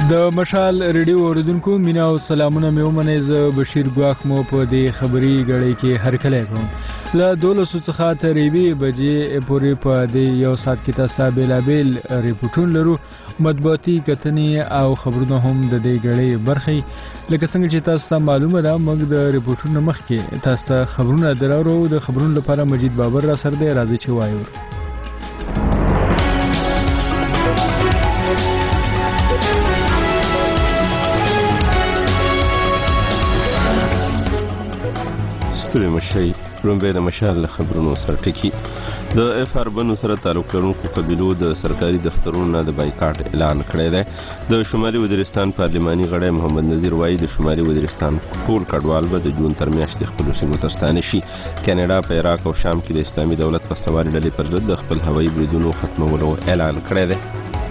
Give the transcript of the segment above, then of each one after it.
د مشال ریډیو اوریدونکو مینا او سلامونه مې ومنئ. زه بشیر ګواښ مو په دې خبري غړۍ کې هرکلی کوم. له 12 څخه تر 1 بجې پورې په دې یو ساعت کې تاسو بېلابېل ریپورټونه لرو، مطبوعاتي کتنې او خبرونه هم د دې غړۍ برخې. لکه څنګه چې تاسو معلومه ده، موږ د ریپورټونو مخکې تاسو خبرونه درو. د خبرونو لپاره مجید بابر را سره دی. راځي چې وایو. ستړي مشي لومبۍ د مشال له خبرونو سره ټکی. د اف آر بنو سره تعلق لرونکو قبیلو د سرکاري دفترونو نه د بایکاټ اعلان کړی دی. د شمالي وزیرستان پارلماني غړی محمد نذیر وایي د شمالي وزیرستان ټول کډوال به د جون تر میاشتې خپلو سیمو ته ستانه شي. کاناډا په عراق او شام کې د اسلامي دولت وسلوالې ډلې پر ضد د خپل هوایي بریدونو ختمولو اعلان کړی دی.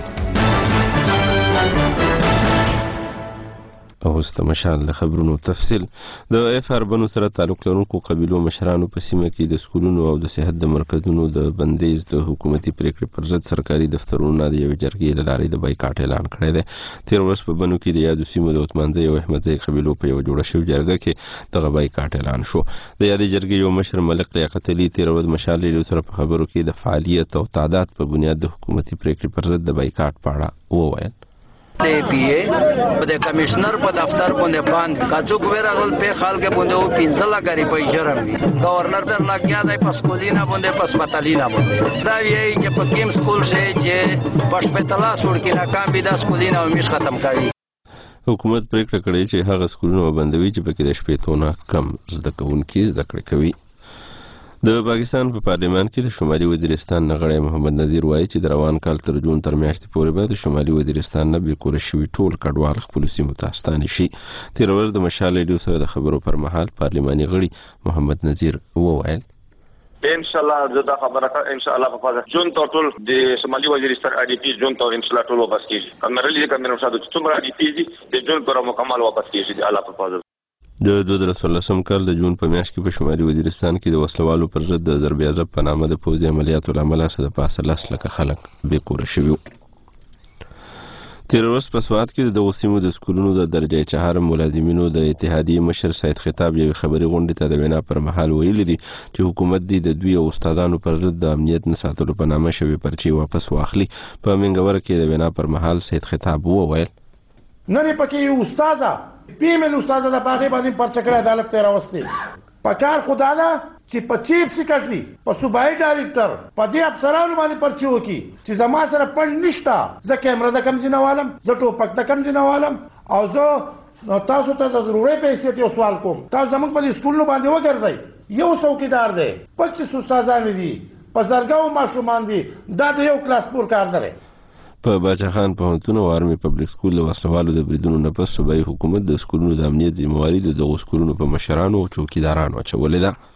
اوس د مشال د خبرونو تفصیل. د اف آر بنو سره تعلق لرونکو قبیلو مشرانو په سیمه کې د سکولونو او د صحت د مرکزونو د بندیز د حکومتي پریکړې پر ضد سرکاري دفترونو نه د یو جرګې له لارې د بایکاټ اعلان کړی دی. تیر ورځ په بنو کې د یادو سیمو د عثمانزۍ او احمدزۍ قبیلو په یو جوړه شوې جرګه کې دغه بایکاټ اعلان شو. د یادې جرګې یو مشر ملک لیاقت علي تیر ورځ مشال ریډیو سره په خبرو کې د فعالیت او تعداد په بنیاد د حکومتي پریکړې پر ضد د بایکاټ په اړه وویل. پی ای په کمشنر په دفتر باندې باند کاڅو ګورغل په خال کې باندې او 15 لک روپۍ جرم وي. گورنر در لګیا دی په سکولینا باندې په سپټالینا باندې دا وی چې په کیم سکول شي چې پښپتلا سور کې ناکام بي دا سکولینا مش ختم کوي. حکومت پریکړه کړې چې هغه سکولونه بندوي چې پکې د شپېتونه کم زده کوونکي زده کړې کوي. د پاکستان په پارلمان کې د شمالي وزیرستان غړی محمد نذیر وایي چې د روان کال تر جون تر میاشتې پورې به د شمالي وزیرستان نه بېکوره شوي ټول کډوال خپلو سیمو ته ستانه شي. تېره ورځ د مشال ریډیو سره د خبرو پر مهال پارلماني غړي محمد نذیر وویل ان شاء الله زه خبره ان شاء الله په فاز جون ټول د شمالي وزیرستان اډي پی جون ټول ان شاء الله ټول واپس کیږي. کمرلي کمنو شاده څومره اډي پی دي د جون پر مکمل واپس کیږي د الله په فاز. د 2014 کال د جون په میاشت کې په شمالي وزیرستان کې د وسلوالو پر ضد د ضربیازب په نامه د پوځي عملیاتو له امله څه د پاسه 10 لکه خلک بېکوره شوي وو. تېره ورځ په سوات کې د دغو سیمو د سکولونو د درجه چهارم ملازمینو د اتحادیې مشر سید خطاب یوې خبري غونډې ته د وینا پر مهال ویلي دي چې حکومت دې د دوی او استادانو پر ضد د امنیت نه ساتلو په نامه شوې پرچې واپس واخلي. په منګور کې د وینا پر مهال سید خطاب وویل نن پکې یو استاد پیمل استاد د باغې باندې پرچکړه عدالت ته راوستي پکار خدا لا چې په چیف سیکرټري په صوبایي ډایریکټر په دې افسرانو باندې پرچې وکي چې زما سره پند نشته. زه کیمره د کم ځینوالم، زه ټوپک د کم ځینوالم او زه تاسو ته د ضروري پیسې یو سوال کوم. تاسو زموږ په سکولونو باندې وګرځئ. یو څوکیدار دی 25 استادان دي په زرګاو ماشومان دي. دا د یو کلاس پور کار دی. په باچا خان پوهنتون او آرمي پبلک سکول د وسلوالو د بریدونو نه پس صوبایي حکومت د سکولونو د امنیت ذمہواري د دغو سکولونو په مشرانو او چوکیدارانو اچولې ده.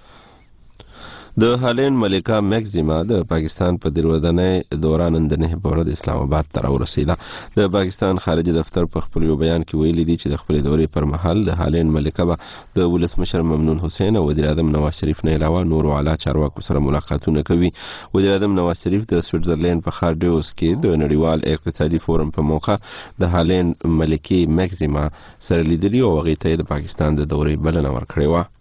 د هالین ملکه مګزیما د پاکستان په دروازنۍ دوران نن د 9 په ورځ اسلام آباد ته راورسېده. د پاکستان خارجه دفتر په خپل یو بیان کې ویلي دي چې د خپل دورې پر مهال د هالین ملکه به د ولسمشر ممنون حسین او وزیر اعظم نواز شریف نه علاوه نور اعلی چارواکو سره ملاقاتونه کوي. وزیر اعظم نواز شریف د سویټزرلند په ښار ډیوس کې د نړیوال اقتصادي فورم په موقع د هالین ملکه مګزیما سره لیدلي او هغې ته د پاکستان د دورې بلنه ورکړې وه.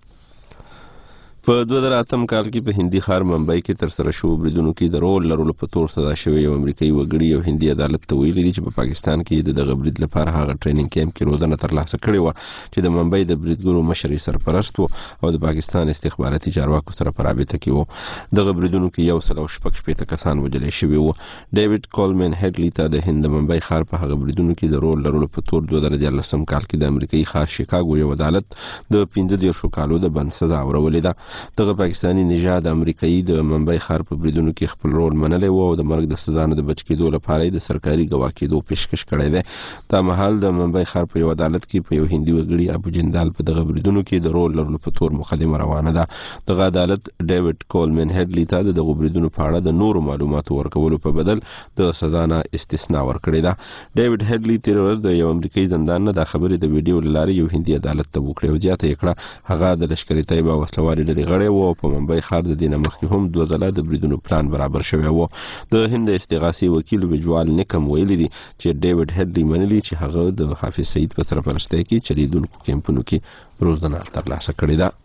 په 2008 کال کې په هندي ښار ممبئی کې تر سره شوو بریدونو کې د رول لرلو په تور سزا شوی یو امریکایي وګړي یو هندي عدالت ته ویلي دي چې په پاکستان کې د دغه برید لپاره هغه ټریننګ کیمپ کې روزنه ترلاسه کړې وه چې د ممبئی د بریدګرو مشر یې سرپرست و او د پاکستان استخباراتي چارواکو سره په رابطه کې و. دغه بریدونو کې 116 کسان وژل شوي وو. ډیوډ کولمن هډلي ته د هند د ممبئی ښار په هغه بریدونو کې د رول لرلو په تور 2014 کال کې د امریکایي ښار شیکاګو یو عدالت د 15 کالو د بند سزا ورولې ده. دغه پاکستاني نژاد امریکایي د ممبئی ښار په بریدونو کې خپل رول منلی و او د مرګ د سزا نه د بچ کېدو لپاره یې د سرکاري ګواه کېدو پیشکش کړی دی. دا مهال د ممبئی ښار په یو عدالت کې په یو هندي وګړي ابو جندال په دغه بریدونو کې د رول لرلو په تور مقدمه روانه ده. دغه عدالت ډیوډ کولمن هډلي ته د دغو بریدونو په اړه د نورو معلوماتو ورکولو په بدل د سزا نه استثنا ورکړې ده. ډیوډ هډلي تېره ورځ د یو امریکایي زندان نه دا خبرې د ویډیو له لارې یو هندي عدالت ته وکړې او زیاته یې کړه هغه د لښکرې طیبه وسلوالې ډلې ډلې غړی و او په ممبئی ښار د دې نه مخکې هم 2 ځله د بریدونو پلان برابر شوی و. د هند استغاثي وکیل ویجوال نیکم ویلي دي چې ډیوډ هډلي منلي چې هغه د حافظ سعید په سرپرستۍ کې چلیدونکو کیمپونو کې روزنه ترلاسه کړې ده.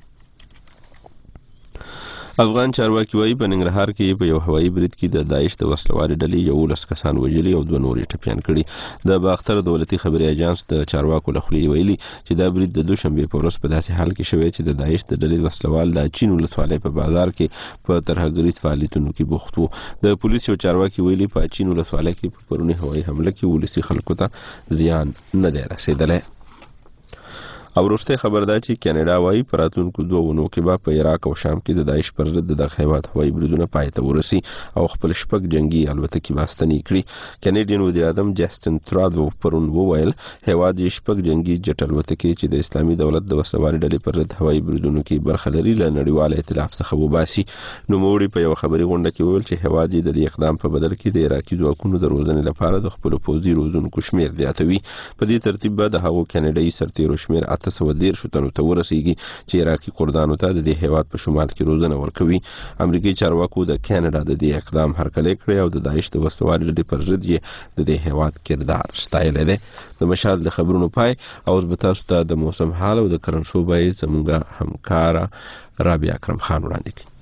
افغان چارواکي وايي په ننګرهار کې په یو هوایي برید کې د داعش د وسلوالې ډلې 11 کسان وژلي او 2 نور یې ټپیان کړي. د باختر دولتي خبري اژانس د چارواکو له خولې ویلي چې دا برید د دوشنبه په ورځ په داسې حال کې شوی چې د داعش د ډلې وسلوال د چین ولسوالۍ په بازار کې په ترهګریز فعالیتونو کې بوخت وو. د پولیسو چارواکي ویلي په چین ولسوالۍ کې په پرونی هوایي حمله کې ولسي خلکو ته زیان نه دی رسیدلی. او وروسته خبر ده چې کاناډا وايي په راتلونکو 2 ونو کې به په عراق او شام کې د داعش پر ضد د هیواد هوایي بریدونه پای ته ورسي او خپل شپږ جنگي الوتکې واستنې کړي. کاناډین وزیر اعظم جسټن ترادو پرون وویل هیواد یې شپږ جنگي جټ الوتکې چې د اسلامي دولت د وسلوالې ډلې پر ضد هوایي بریدونو کې برخه لري له نړیوال ائتلاف څخه وباسي. نوموړي په یو خبري غونډه کې وویل چې هیواد یې د دې اقدام په بدل کې د عراقي ځواکونو د روزنې لپاره د خپل پوځي روزونکو شمیر زیاتوي. په دې ترتیب به د هغو کاناډایي سرتیرو شمیر 813 ته ورسیږي چې عراقي کردانو ته د دې هیواد په شمال کې روزنه ورکوي. امریکایي چارواکو د کاناډا د دې اقدام هرکلی کړی او د داعش د وسلوالې ډلې پر ضد یې د دې هیواد کردار ستایلی دی. د مشال د خبرونو پای او اوس به تاسو ته د موسم حال او د کرنسو بیې زموږ همکاره رابعه اکرم خان وړاندې کړي.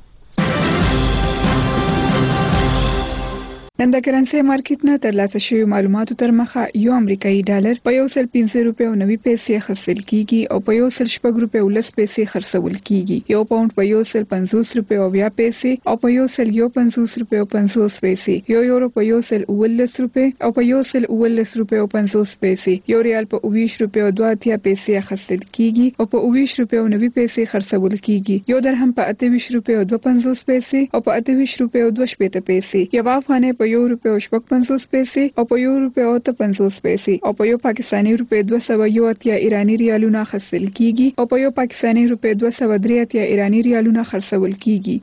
نن د کرنسي مارکیټ نه ترلاسه شوی معلوماتو تر مخه یو امریکایي ډالر په 1.50 روپیو 90 پیسې خرڅل کیږي او په 1.4 روپیو 10 پیسې خرڅول کیږي. یو پاوند په 1.50 روپیو 20 پیسې او په 1.50 روپیو 50 پیسې. یو یورو په 1.19 روپیو او په 1.19 روپیو 50 پیسې. یو ریال په 20 روپیو 2 پیسې خرڅل کیږي او په 20 روپیو 90 پیسې خرڅول کیږي. یو درهم په 28 روپیو 2.50 پیسې او په 28 روپیو 2 پیسې. یو افغانۍ په 1 روپیو 50 پیسې او په 1 روپیو 50 پیسې او په یو پاکستاني روپیو 280 ایرانی ریالونه خرڅل کیږي او په یو پاکستاني روپیو 283 ایرانی ریالونه خرڅول کیږي.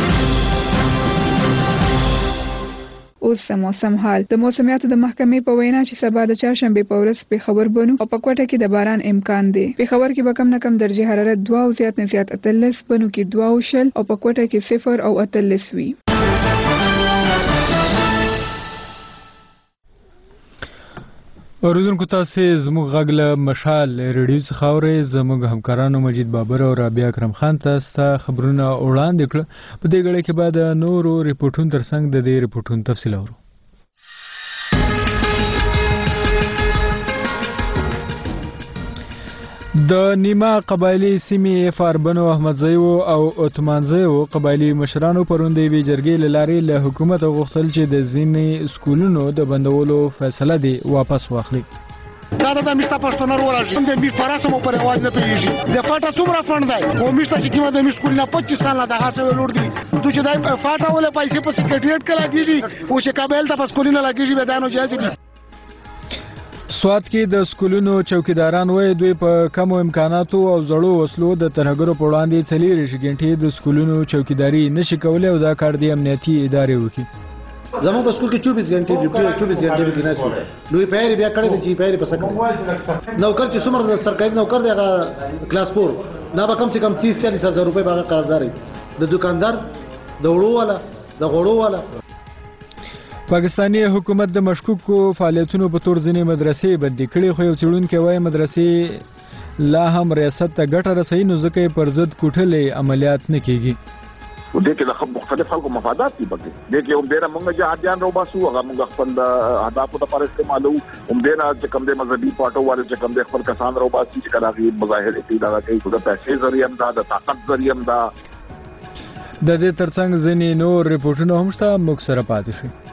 اوس موسم حال. د موسمیاتو د محکمې په وینا چې سبا د چهارشنبه په ورځ پېښور بنو او په کوټه کې د باران امکان دی. پېښور کې به کم نه کم درجه حرارت 2 او زیات نه زیات 13، بنو کې 2 او شل او په کوټه کې 0 او 13 وي. اوریدونکو تاسو زموږ غږ له مشال ریډیو څخه اورئ. زموږ همکارانو مجید بابر او رابعه اکرم خان تاسو ته خبرونه وړاندې کړل. په دې غړي کې بعد نورو ریپورتونو ترڅنګ د دې ریپورتونو تفصیل اورو. د نیمه قبایلی سیمې فاربنو احمدزیو او عثمانزیو قبایلی مشرانو پرون د یوې جرګې له لارې له حکومت غوښتل چې د ځینې سکولونو د بندولو فیصله دې واپس واخلي. دا د میشته پښتون ورولږي د میش پراسمو پر आवाज نه پیږي. د فاټا څومره فند دی او میشته چې کیمه د میش سکول نه 25 سال د هڅه ولور دي. دوی چې د فاټا ولې پیسې په سکریټریټ کې لګیږي او چې کابل ته په سکولینه لګیږي به دانو جایز دي. سوات کې د سکولونو چوکیداران وایي دوی په کمو امکاناتو او زړو وسلو د ترهګرو په وړاندې 40 غنټې د سکولونو چوکیداری نشي کولای او دا کار د امنیتي ادارې وکړي. زموږ په سکول کې 24 غنټې کې نه شو. نو پیری بیا کړی د چې پیری په سکه نوکر چې څومره سرکاري نوکر دی هغه کلاس 4 نه به کم سے کم 30-40 هزار روپۍ باغ قرضداري د دکاندار د وړو والا د غوړو والا. پاکستانی حکومت د مشکوکو فعالیتونو په تور ځینې مدرسې بندي کړي خو یو څېړونکی وایي مدرسې لا هم ریاست ته ګټه رسوي نو ځکه یې پر ضد کوټلې عملیات نه کیږي. دې کې د مختلف خلکو مفادات دي پکې. دې کې هم ډېر موږ جهادیان روباسو هغه موږ خپل اهدافو لپاره استعمالو. هم ډېر چې کوم د مذهبي پارټو والے چې کوم د خپل کسان روباسي چې کراغي مظاهر ابتدا کوي د پیسې ذریعہ هم د طاقت ذریعہ هم د دې ترڅنګ ځینې نور ریپورتونه هم شته موږ سره پاتې شي.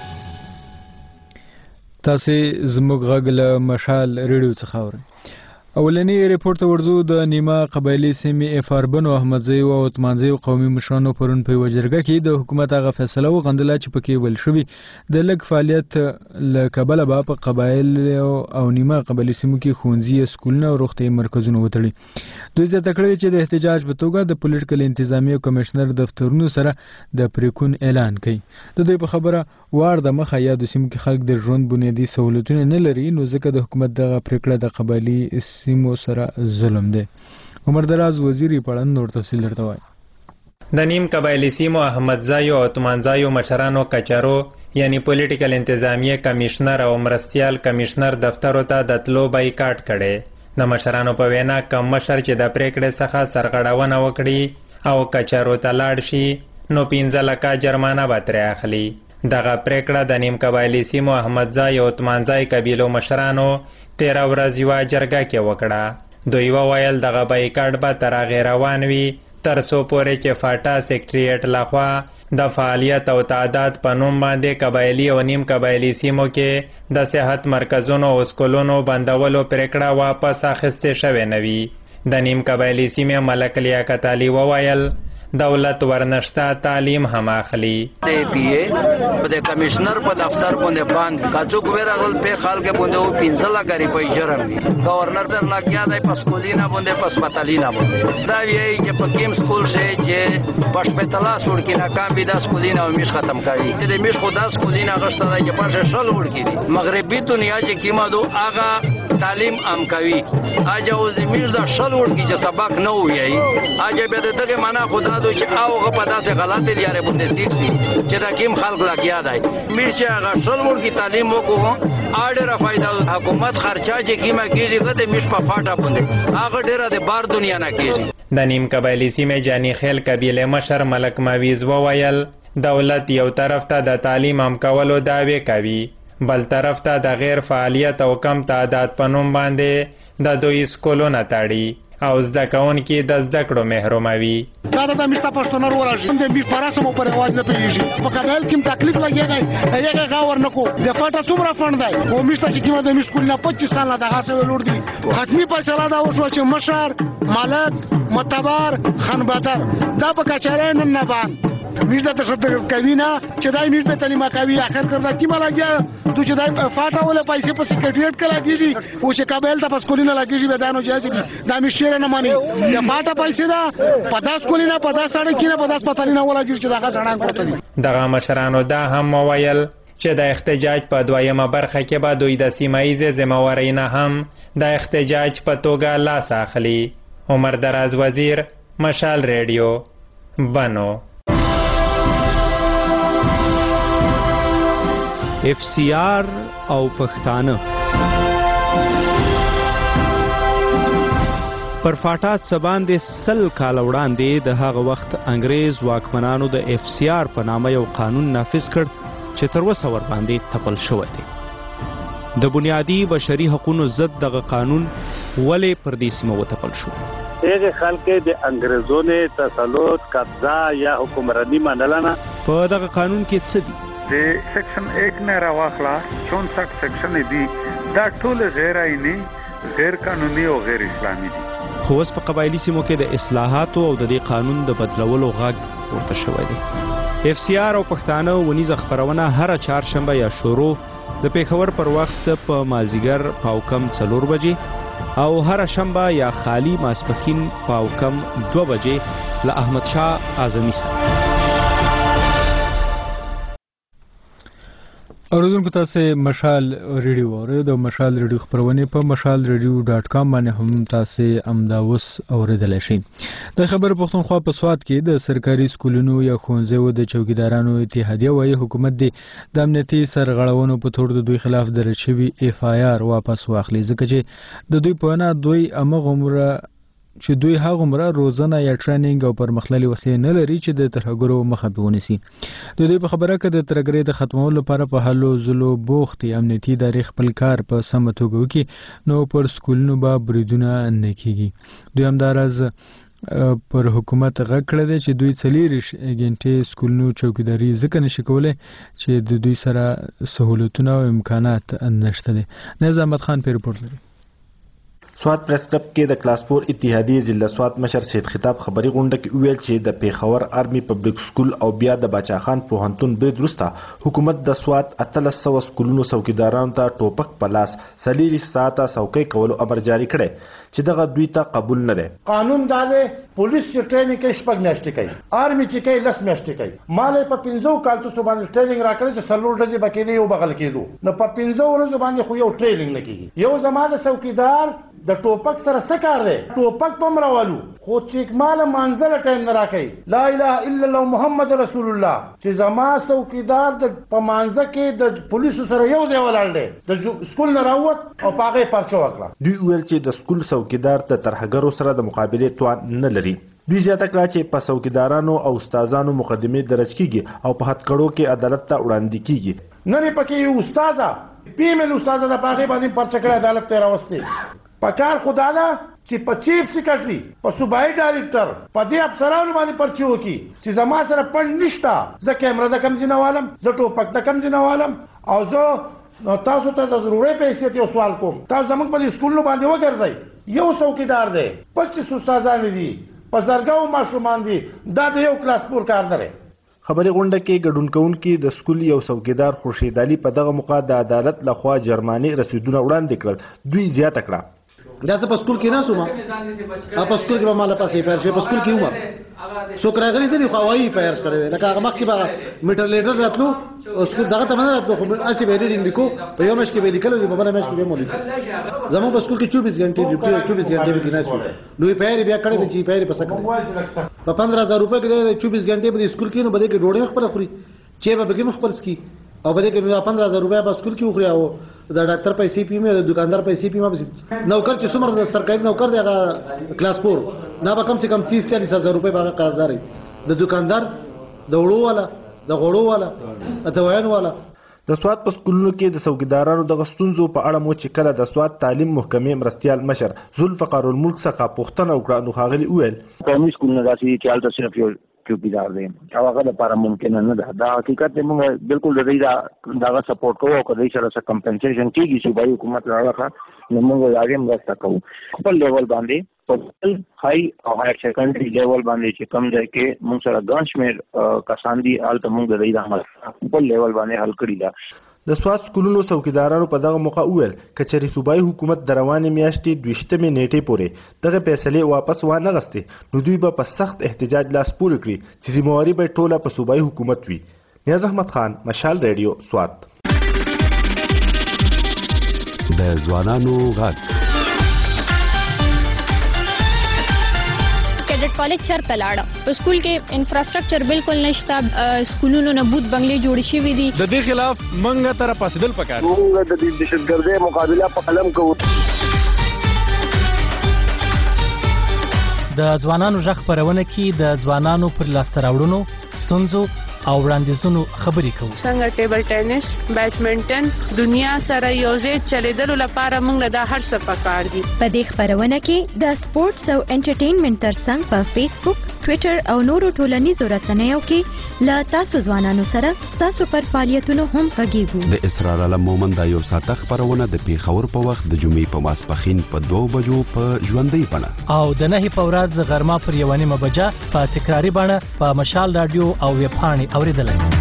تاسو زموږ غږ له مشال ریډیو څخه اورئ. اولنی ریپورت ورزو د نیمه قبایلی سیمې افاربن او احمدزی او عثمانزی قومي مشرانو پرون په وجرګه کې د حکومت هغه فیصله وغندله چې پکې ول شوی د لګ فعالیت لکبل به په قبایل او نیمه قبایلی سیمو کې خونځي سکولونه او روغتي مرکزونه وتړي. دوی زیاته کړی چې د احتجاج په توګه د پولیټیکل انتظامی او کمشنر دفترونو سره د پریکون اعلان کړي. د دوی په خبره وار د مخه یا د سیمو کې خلک د ژوند بنیادی سہولتونه نه لري، نو ځکه د حکومت دغه پریکړه د قبایلی سیمو سره ظلم دی. عمر دراز وزیری پړن نور تفصیل درته وایي. د نیم قبایلی سیمو احمدزای او عثمانزای مشرانو کچارو یعنی پولیټیکل انتظامیه کمشنر او مرستیال کمشنر دفترو ته د تلو بایکاټ کړي. د مشرانو په وینا کم مشر چې د پریکړې څخه سرغړونه وکړي او کچارو ته لاړ شي نو 15 لکه جرمانه به ترې اخلي. دغه پریکړه د نیم قبایلی سیمو احمدزای او عثمانزای قبیلو مشرانو 13 ورځې یوه جرګه کې وکړه. دوی وویل دغه بایکاټ به تر هغې روان وي تر څو پورې چې فاټا سیکټریټ لخوا د فعالیت او تعداد په نوم باندې قبایلی او نیم قبایلی سیمو کې د صحت مرکزونو او سکولونو بندولو پریکړه واپس اخیستې شوې نه وي. د نیم قبایلی سیمې ملک لیاقت علي وویل دولت ورنشته تعلیم هم اخلي. د پی ای په کمشنر په دفتر باندې باند کاڅو ګورغل په خال کې باندې او 15 لک روپۍ جرم وي. گورنر در لګیا دی په سکولینا باندې په هسپتالینا باندې دا وی چې په کیم سکول شي چې په هسپتالا سور کې ناکام وي د سکولینا او میش ختم کوي. د میش خدا سکولینا غشته دی چې په شل ور کې دي مغربي دنیا چې کیما دو آغا تعلیم ام کوي اجازه او د میش د شل ور کې چې سبق نه وایي اجازه به دغه معنا خدا دو چې اوغه په داسې غلطه لیاره باندې سیکسي چې دا کیم خلق لګیا دی میش چې هغه شل ور کې تعلیم وکړو اړه فائدہ حکومت خرچه چې کیما کیږي د میش په فاټا باندې هغه ډیره د بار دنیا نه کیږي. د نیم قبایلی سیمې جانی خیل قبیله مشر ملک مویز وویل دولت یو طرف ته د تعلیم هم کولو دعوی کوي، بل طرف ته د غیر فعالیت او کم تعداد په نوم باندې د دوی سکولونه تاړي او زده کوونکي د زده کړو محروموي. دا د میشته پښتون ورورځي د میش پراسمو پر आवाज نه پیږي په قبایل کې تکلیف لګیږي هغه غاور نکو د فاټا څومره فند دی او میشته چې کیمه د میش کول نه 25 سال نه دغه څه ولور دي. حتمی فیصله دا وشو چې مشر مالک متبر خنبدر دا په کچاره نن نه باندې میش د تشدد کوي نه چې دای میش به تعلیم کوي اخر کړه کی مالا گیا تو چې دای فاټا ولا پیسې په سیکریټریټ کې لګیږي او چې کابل ته پسکولینه لګیږي به دانو جایز دي دا میش نه مانی یا فاټا پیسې دا 50 کولینه 50 ساړه کینه 50 پتالینه ولا ګیر چې دا ځړان کوته دي. دغه مشرانو دا هم وویل چې د احتجاج په دویمه برخه کې به دوی د سیمایي ذمہواری نه هم د احتجاج په توګه لاس اخلي. عمر دراز وزیر مشال ریډیو بنو. اف سی آر او پښتانه پر فاټا څباندې سل کال وړاندې د هغه وخت انګریز واکمنانو د اف سی آر په نامه یو قانون نافذ کړ چې تر اوسه ور باندې تپل شوی دی. د بنیادی بشري حقوقو ضد دغه قانون ولې پر دې سیمه وتپل شو؟ هغه خلک د انګریزونو تسلط قبضه یا حکمرانی منلنه په دغه قانون کې څه دي؟ د سیکشن 1 نه راوخلا 64 سیکشن دي دا ټول غیر آئینی غیر قانوني او غیر اسلامي دي. خو اوس په قبایلی سیمو کې د اصلاحاتو او د دې قانون د بدلولو غږ پورته شوی دی. اف سی آر او پښتانه ونیزه خبرونه هر چهارشنبه یا شروع د پیښور پر وخت په مازیګر پاوکم 4 بجې او هر شنبه یا خالی ماسپخین پاوکم 2 بجې له احمد شاه اعظمي سره. اوریدونکو تاسو مشال ریډیو اورئ د مشال ریډیو خبرونه په mashalradio.com باندې هم تاسو امداوس اوریدلای شئ. د خبر پښتونخوا په سواد کې د سرکاري سکولونو یا ښوونځیو د چوکیدارانو اتحادیه وايي حکومت د امنیتي سرغړونو په تور د دوی خلاف درج شوی اف آی آر واپس واخلي ځکه چې د دوی په نه دوی امغمره چې دوی هغه عمره روزانه یا ټریننګ او پرمختللي وسیلې نه لري چې د ترهګرو مخه ونیسي. د دوی په خبره کې د ترهګرۍ د ختمولو لپاره په هلو ځلو بوختي امنیتي ادارې خپل کار په سمه توګه وکړي نو پر سکولونو به بریدونه نه کیږي. دوی همداراز پر حکومت غږ کړی دی چې دوی 4 غنټې سکولونو چوکیداری ځکه نشي کولی چې د دوی سره سہولتونه او امکانات نشته دي. نظام خان په ریپورت لري. سوات پریس کلب کې د کلاس 4 اتحادیې ضلع سوات مشر سید خطاب خبري غونډه کې ویل چې د پیښور آرمي پبلک سکول او بیا د باچا خان پوهنتون برید وروسته حکومت د سوات 1300 سکولونو څوکیدارانو ته ټوپک په لاس 40 ساعته څوکۍ کولو امر جاری کړی چې دغه دوی ته قبول نه دی. قانون دا دی پولیس چې ټریننګ کوي شپږ میاشتې کوي، آرمي چې کوي 10 میاشتې کوي. مالې په 15 کالتوسو باندې ټریننګ راکړي چې څلور ورځې به کېدی یو بغل کېدو، نو په 15 ورځو باندې خو یو ټریننګ نه کېږي. یو زما د څوکیدار د ټوپک سره څه کار دی؟ ټوپک په مراولو خو چې مال منځله ټایم نه راکړي لا اله الا الله محمد رسول الله چې زما څوکیدار د په مانځه کې د پولیسو سره یو ځای ولاړ دی، د سکول نه راووت او په هغې پرچه وکړه. دوی ویل چې د سکول څوکیدار د ترهګرو سره د مقابلې توان نه لري. دوی زیاته کړه چې په څوکیدارانو او استادانو مقدمې درج کیږي او په هتکړو کې عدالت ته وړاندې کیږي. نن پکې یو استاده پیمل استاده د پاغې باندې پرچه کړه عدالت ته راوستي. پکار خدا دا چې په چیف سیکرټري په صوبایي ډایریکټر په دې افسرانو باندې پرچه وکړي چې زما سره پند نشته، زه کیمره د کم ځای والم، زه ټوپک د کم ځای والم او زه تاسو ته د ضروري پیسې یو سوال کوم، تاسو زموږ په دې سکولونو باندې وګرځئ. یو څوکیدار دی، 25 استادان دي، په زرګونو ماشومان دي، دا د یو کلاس 4 کار دی. خبري غونډه کې ګډون کوونکي د سکول یو څوکیدار خورشید علي په دغه موقع د عدالت لخوا جرماني رسیدونه وړاندې کړل. دوی زیاته کړه دا څه په سکول کې نه سوم په سکول کې به مال پاسې پیر شي په سکول کې ومه څوک راغلي دي خو وايي پیر کړی لکه هغه مخکې به میټر لیټر راتلو سکول دغه ته نه راتلو خو اسی به ریډینګ لیکو په یو مېش کې به لیکلو په بل مېش کې به مو لیکو. زموږ په سکول کې 24 غنټې ډیوټي 24 غنټې کې نه شو نو پیر بیا کړی د چی پیر په سکه په 15000 روپے کې 24 غنټې په سکول کې نو بده کې ډوډۍ خپل خوري چې به بګم خپل سکی او بده کې 15000 روپے په سکول کې خوري او د ډاکټر پیسې پیمه د دکاندار پیسې پیمه نوکر چې څومره د سرکاري نوکر دی هغه کلاس 4 نه به کم سے کم 30-40 هزار روپے به قرضدار د دکاندار د وړو والا د غوړو والا اتوایان والا. د سوات په سکولونو کې د څوکیدارانو د غستونزو په اړه مو چې کله د سوات تعلیم محکمې مرستيال مشر ذوالفقار الملک څخه پوښتنه وکړه نو ښاغلي وویل قومي سکولونه داسې چې هلته صرف یو چوکیدار دی او هغه لپاره ممکن نه ده. دا حقیقت دی موږ بالکل د دې دغه سپورټ کوو او کله چې سره کمپنسیشن کیږي صوبایي حکومت راغله نو موږ هغه مرسته کوو خپل لیول باندې په هاي او هایر سیکنډري لیول باندې چې کم ځای کې موږ سره ګڼ شمېر کسان دي هلته موږ د دې عمل خپل لیول باندې حل کړي ده. د سوات سکولونو څوکیدارانو په دغه موقع وویل کچري صوبایي حکومت د روانې میاشتې 22 نیټې پورې دغه فیصلې واپس وانه غستې نو دوی به په سخت احتجاج لاس پورې کړي چې ذمہواري به ټوله په صوبایي حکومت وي. نیاز احمد خان، مشال ریډیو، سوات. د ځوانانو غږ کیډټ کالج چرته لاړه په سکول کې انفراستراکچر بالکل نشته، سکولونو نه بوت بنگلې جوړ شوي دي. د دې خلاف منګه تر پاسدل پکار موږ د دهشتګردۍ مقابله په قلم کوو. د ځوانانو غږ خپرونه کې د ځوانانو پر لاسته راوړنو، ستونزو او وړاندیزونو خبرې کوو. څنګه ټیبل ټینس، بیډمنټن دنیا سره یوځای چلیدلو لپاره موږ د هر څه پکار دي. په دې خبرونه کې د سپورتس او انټرټینمنټ ترڅنګ په فیسبوک، ټویټر او نورو ټولنیزو رسنیو کې له تاسو ځوانانو سره تاسو پر فعالیتونو هم غږیږو. د اسرار علم مومند یو ساعته خبرونه د پیښور په وخت د جمعې په ماسپښین په 2 بجو په ژوندۍ بڼه او د 9 په ورځ غرمه پر 1 بجه په تکراری بڼه په مشال رادیو او ویب پاڼې اوریدلای شئ.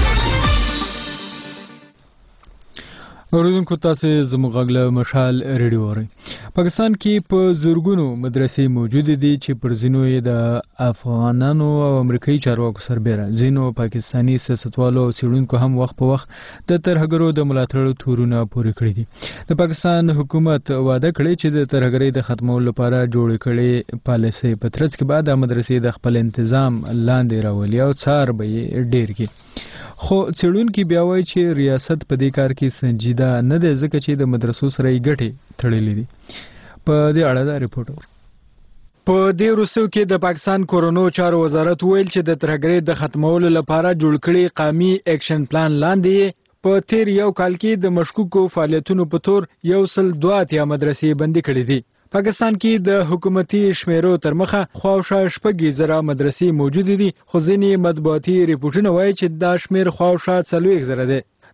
اوریدونکو تاسو زموږ غږ له مشال ریډیو اورئ. پاکستان کې په زورګونو مدرسې موجود دي چې پر ځینو یې د افغانانو او امریکایي چارواکو سربېره ځینو پاکستاني سیاستوالو او څېړونکو هم وخت په وخت د ترهګرو د ملاتړ تورونه پورې کړي دي. د پاکستان حکومت وعده کړې چې د ترهګرۍ د ختمولو لپاره جوړې کړې پالیسۍ په ترڅ کې بعد مدرسې د خپل انتظام لاندې راولي او څار به یې ډېر کړي. خو څېړونکي بیا وایي چې ریاست په دې کار کې سنجیده نه دی ځکه چې د مدرسو سره یې ګټې تړلې دي. په دې اړه دا ریپورټ په دې وروستیو کې د پاکستان کورونو چارو وزارت ویل چې د ترهګرۍ د ختمولو لپاره جوړ کړي قومي اکشن پلان لاندې په تیر یو کال کې د مشکوکو فعالیتونو په تور 102 مدرسې بندي کړې دي. پاکستان کې د حکومتي شمیرو تر مخه خواوشا 6,000 مدرسې موجود دي خو ځینې مطبوعاتي ریپورتونه وایي چې دا شمیر خواوشا 40,000 دی.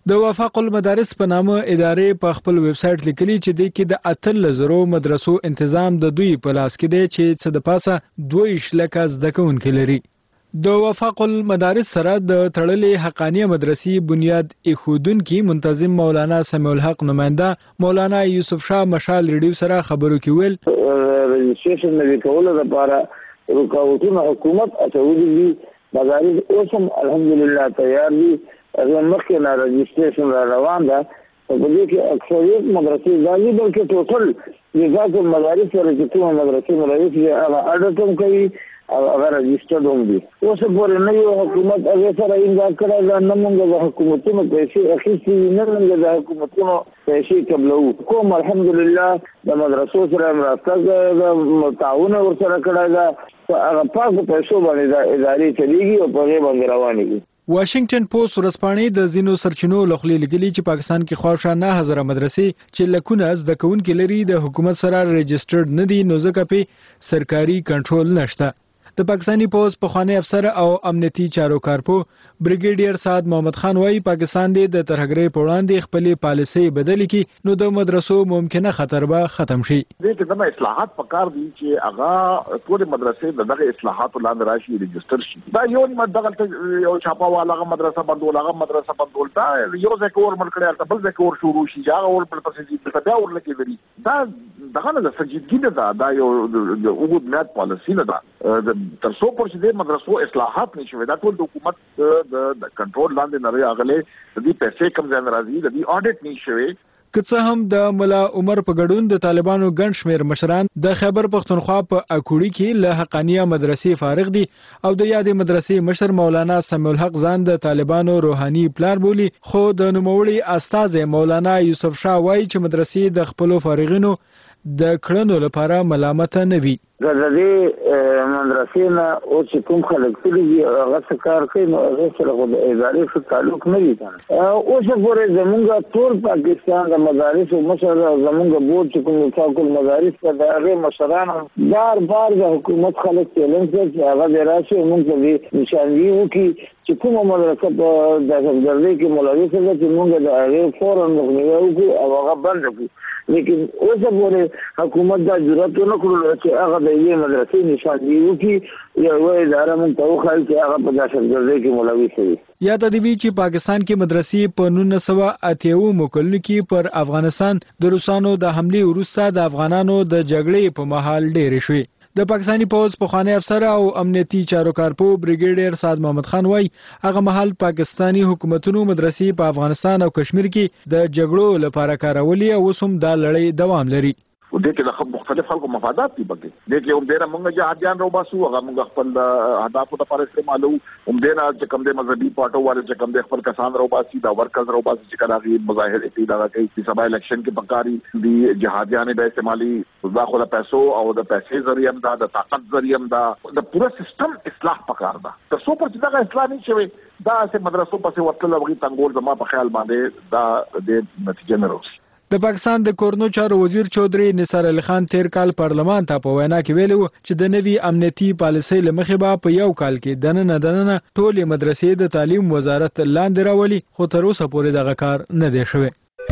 د وفاق المدارس په نامه ادارې په خپل ویب سټ لیکلي چې د کې د 8 مدرسو تنظیم د دوی په لاس کې دی چې څه د پاسه 2 لک زده کوونکي لري. د وفاق المدارس سره د تړلې حقانیه مدرسې بنیاد ایښودونکي منتظم مولانا سمیع الحق نماینده مولانا یوسف شاه مشال ریډیو سره خبرو کې ویل رجسټریشن نوی کولو لپاره رکاوټونه حکومت اچولي دي. مدارس اوسم الحمدلله تیار دي. هغه مخکې نه رجسټریشن را روان ده. په دې کې اکثریت مدرسې ځاني بلکې ټوټل نظام مدارس سره چې کومه مدرسې مدارس هغه اډټم کوي او هغه رجسټرډ هم دي. اوس پورې نه یو حکومت هغه سره امضا کړی ده، نه موږ د حکومتونو پیسې اخیستې دي، نه موږ د حکومتونو پیسې قبلوو. کوم الحمدلله د مدرسو سره مرسته د تعاون ورسره کړی ده. هغه پاکو پیسو باندې د ادارې چلیږي او په هغې باندې روانې دي. واشنگټن پوسټ ورځپاڼې د ځینو سرچینو لخوا لیکلي چې پاکستان کې خواږه 9000 مدرسې چې لکونه زده کوونکي لري د حکومت سره رجسټرډ نه دي، نو ځکه په سرکاري کنټرول نشته. د پاکستاني پوز پخوانی افسر او امنیتي چارو کارپو بریګیډیر سعد محمد خان وايي پاکستان د ترهګرۍ په وړاندې خپل پالیسي بدل کړي نو د مدرسو ممکنه خطر به ختم شي. دې کې د اصلاحات پکار دي چې هغه ټول مدرسې دغه اصلاحات لاندې راشي، رجسټر شي. دا یو دغه یو چاپا والا مدرسه بندول، هغه مدرسه بندول دا یو ځکه ور ملکړی ته بل ځکه ور شروع شي، هغه ور په پسې دې بیا ور لګي لري. دا دغه نه سنجیدګي ده، دا یو وګړو میات پالیسي نه ده. تر څو پورې د مدرسو اصلاحات نشوي دا ټول د حکومت د کنټرول لاندې نه راغلي، د دې پیسې کم ځای راځي، د دې اډیټ نشوي. که څه هم د ملا عمر په ګډون د طالبانو ګڼ شمېر مشران د خیبر پښتونخوا په اکوړي کې له حقانیه مدرسې فارغ دي او د یادې مدرسې مشر مولانا سمیع الحق ځان د طالبانو روحاني پلار بولي، خو د نوموړي استازی مولانا یوسف شاه وایي چې مدرسې د خپلو فارغینو د کړنو لپاره ملامت نه وي. د دې مدرسې نه او چې کوم خلک تللي دي هغه څه کار کوي نو هغه سره خو د ادارې څه تعلق نه وي. اوس پورې زمونږ ټول پاکستان د مدارسو مشر زمونږ بورډ چې کوم وفاق المدارس ته د هغې مشران بار د حکومت خلک چیلنج کوي چې هغه دې راشي موږ ته دې نشاندهي وکړي چې کومه مدرسه په دهشتګردۍ کې ملوثه ده چې موږ د هغې فوراً مخنیوی وکړو او هغه بند کړو. لیکن اوس پورې حکومت دا جرأت ونه کړل چې هغه د یوې مدرسې نشاندهي وکړي، یوه اداره موږ ته وښایي چې هغه په دهشتګردۍ کې ملوثه وي. یاد دې وي چې پاکستان کې مدرسې په 1980 کلونو کې پر افغانستان د روسانو د حملې وروسته د افغانانو د جګړې په مهال ډېرې شوې. د پاکستاني پوز پخوانی افسر او امنیتي چارو کارپو بریګیډیر سعد محمد خان وايي هغه مهال پاکستاني حکومتونو مدرسې په افغانستان او کشمیر کې د جګړو لپاره کارولې او اوس هم دا لړۍ دوام لري. و دې کې د مختلف خلکو مفادات دي پکې. دې کې هم ډېر موږ جهادیان روباسو، هغه موږ خپل اهدافو لپاره استعمالو. هم ډېر چې کوم د مذهبي پارټو والے چې کوم د خپل کسان روباسي دا ورکرز روباسي چې کراغي مظاهره کوي دا کوي چې سبا الیکشن کې پکاري دي جهادیان به استعمالي داخله پیسو او د پیسې ذریعہ هم د طاقت ذریعہ هم د پوره سیستم اصلاح پکار ده. تر څو پورې دا اصلاح نه شوي دا سه مدرسو پسې ورتل وغي تنګول زما په خیال باندې دا د نتیجې نه راوځي. د پاکستان د کورنو چارو وزیر چودري نثار علي خان تیر کال پارلمان ته په وینا کې ویلو چې د نوي امنیتي پالیسۍ لمخې به په یو کال کې دننه ټولې مدرسې د تعلیم وزارت لاندې راولي، خو تر اوسه پورې دغه کار نه دی شوی.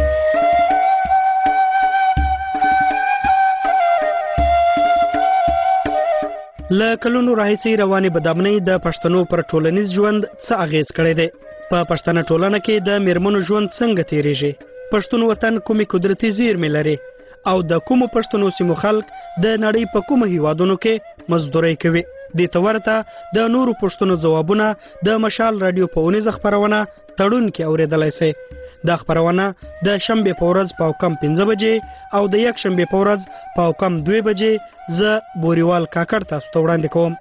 له کلونو راهیسې روانې بدامنۍ د پښتنو پر ټولنیز ژوند څه اغیز کړی دی؟ په پښتنه ټولنه کې د میرمنو ژوند څنګه تیریږي؟ پښتون وطن کومې قدرتي زیرمې لري او د کومو پښتنو سیمو خلک د نړۍ په کومو هیوادونو کې مزدورۍ کوي؟ دې ته ورته د نورو پښتنو ځوابونه د مشال رادیو په اونیزه خپرونه تړون کې اورېدلی سئ. دا خپرونه د شنبې په ورځ په کم 15 بجې او د یک شنبې په ورځ په کم 2 بجې زه بوریوال کاکړ تاسو ته وړاندې کوم.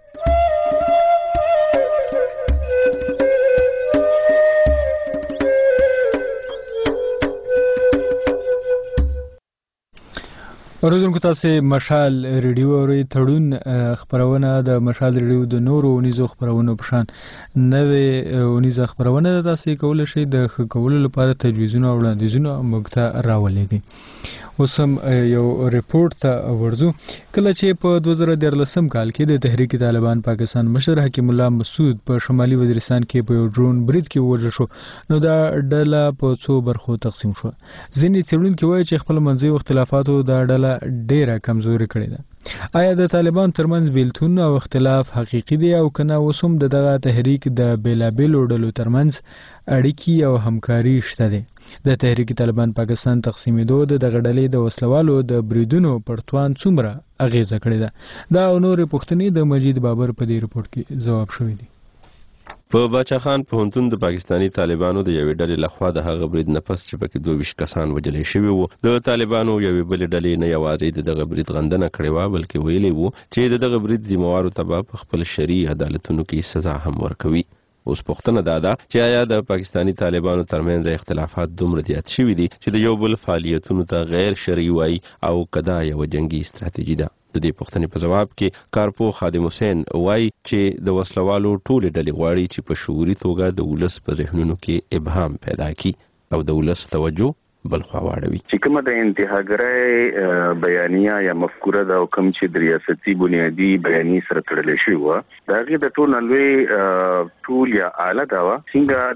اوریدونکو تاسو مشال ریډیو اورئ. تړون خبرونه د مشال ریډیو د نورو اونیزو خبرونو په شان نوې اونیزه خبرونه تاسو کولای شئ د ښه کولو لپاره تجویزونه او وړاندیزونه موږ ته راولېږئ. وسم یو ریپورت ته ورځو. کله چې په 2013 کال کې د تحریک طالبان پاکستان مشر حکیم الله مسعود په شمالي وزیرستان کې په یو ډرون برید کې ووژل شو، نو دا ډله په څو برخو تقسیم شو. ځینې څېړونکي وایي چې خپل منځي اختلافاتو دا ډله ډیره کمزوري کړې ده. آیا د طالبان ترمنځ بیلتون او اختلاف حقیقي دی او کنه اوس هم دغه تحریک د بیلابیلو ډلو ترمنځ اړیکې او همکاري شته ده؟ د تحریک طالبان پاکستان تقسیمېدو د دغه ډلې د وسلوالو د بریدونو پرتوان څومره اغیزه کړې ده؟ دا او نورې پوښتنې د مجید بابر په دې رپورټ کې ځواب شوی دی. په باچا خان پوهنتون د پاکستانی طالبانو د یوې ډلې لخوا د هغه برید نه پس چې پکې 22 کسان وژل شوي وو، د طالبانو یوې بلې ډلې نه یوازې دغه برید غندنه کړې وه بلکې ویلي وو چې دغه برید ذمهوارو ته به په خپل شرعي عدالتونو کې سزا هم ورکوي. اوس پوښتنه دا ده چې آیا د پاکستانی طالبانو ترمنځ اختلافات دومره زیات شوي دي چې د یو بل فعالیتونو ته غیر شرعي وایي او کدا یو جنگي ستراتیژي ده؟ د دې پوښتنې په جواب کې کارپو خادم حسین وایي چې د وسلوالو ټولې ډلې غواړي چې په شعوري توګه د ولس په ذهنونو کې ابهام پیدا کړي او د ولس توجه بل خوا واړوي. چې کومه د انتهاګرۍ بیانیه یا مفکوره دا کوم چې د ریاستي بنیادی بیانیه سره تړلې شوی و، دا غي د ټول لوی ټول یا اعلی دا و څنګه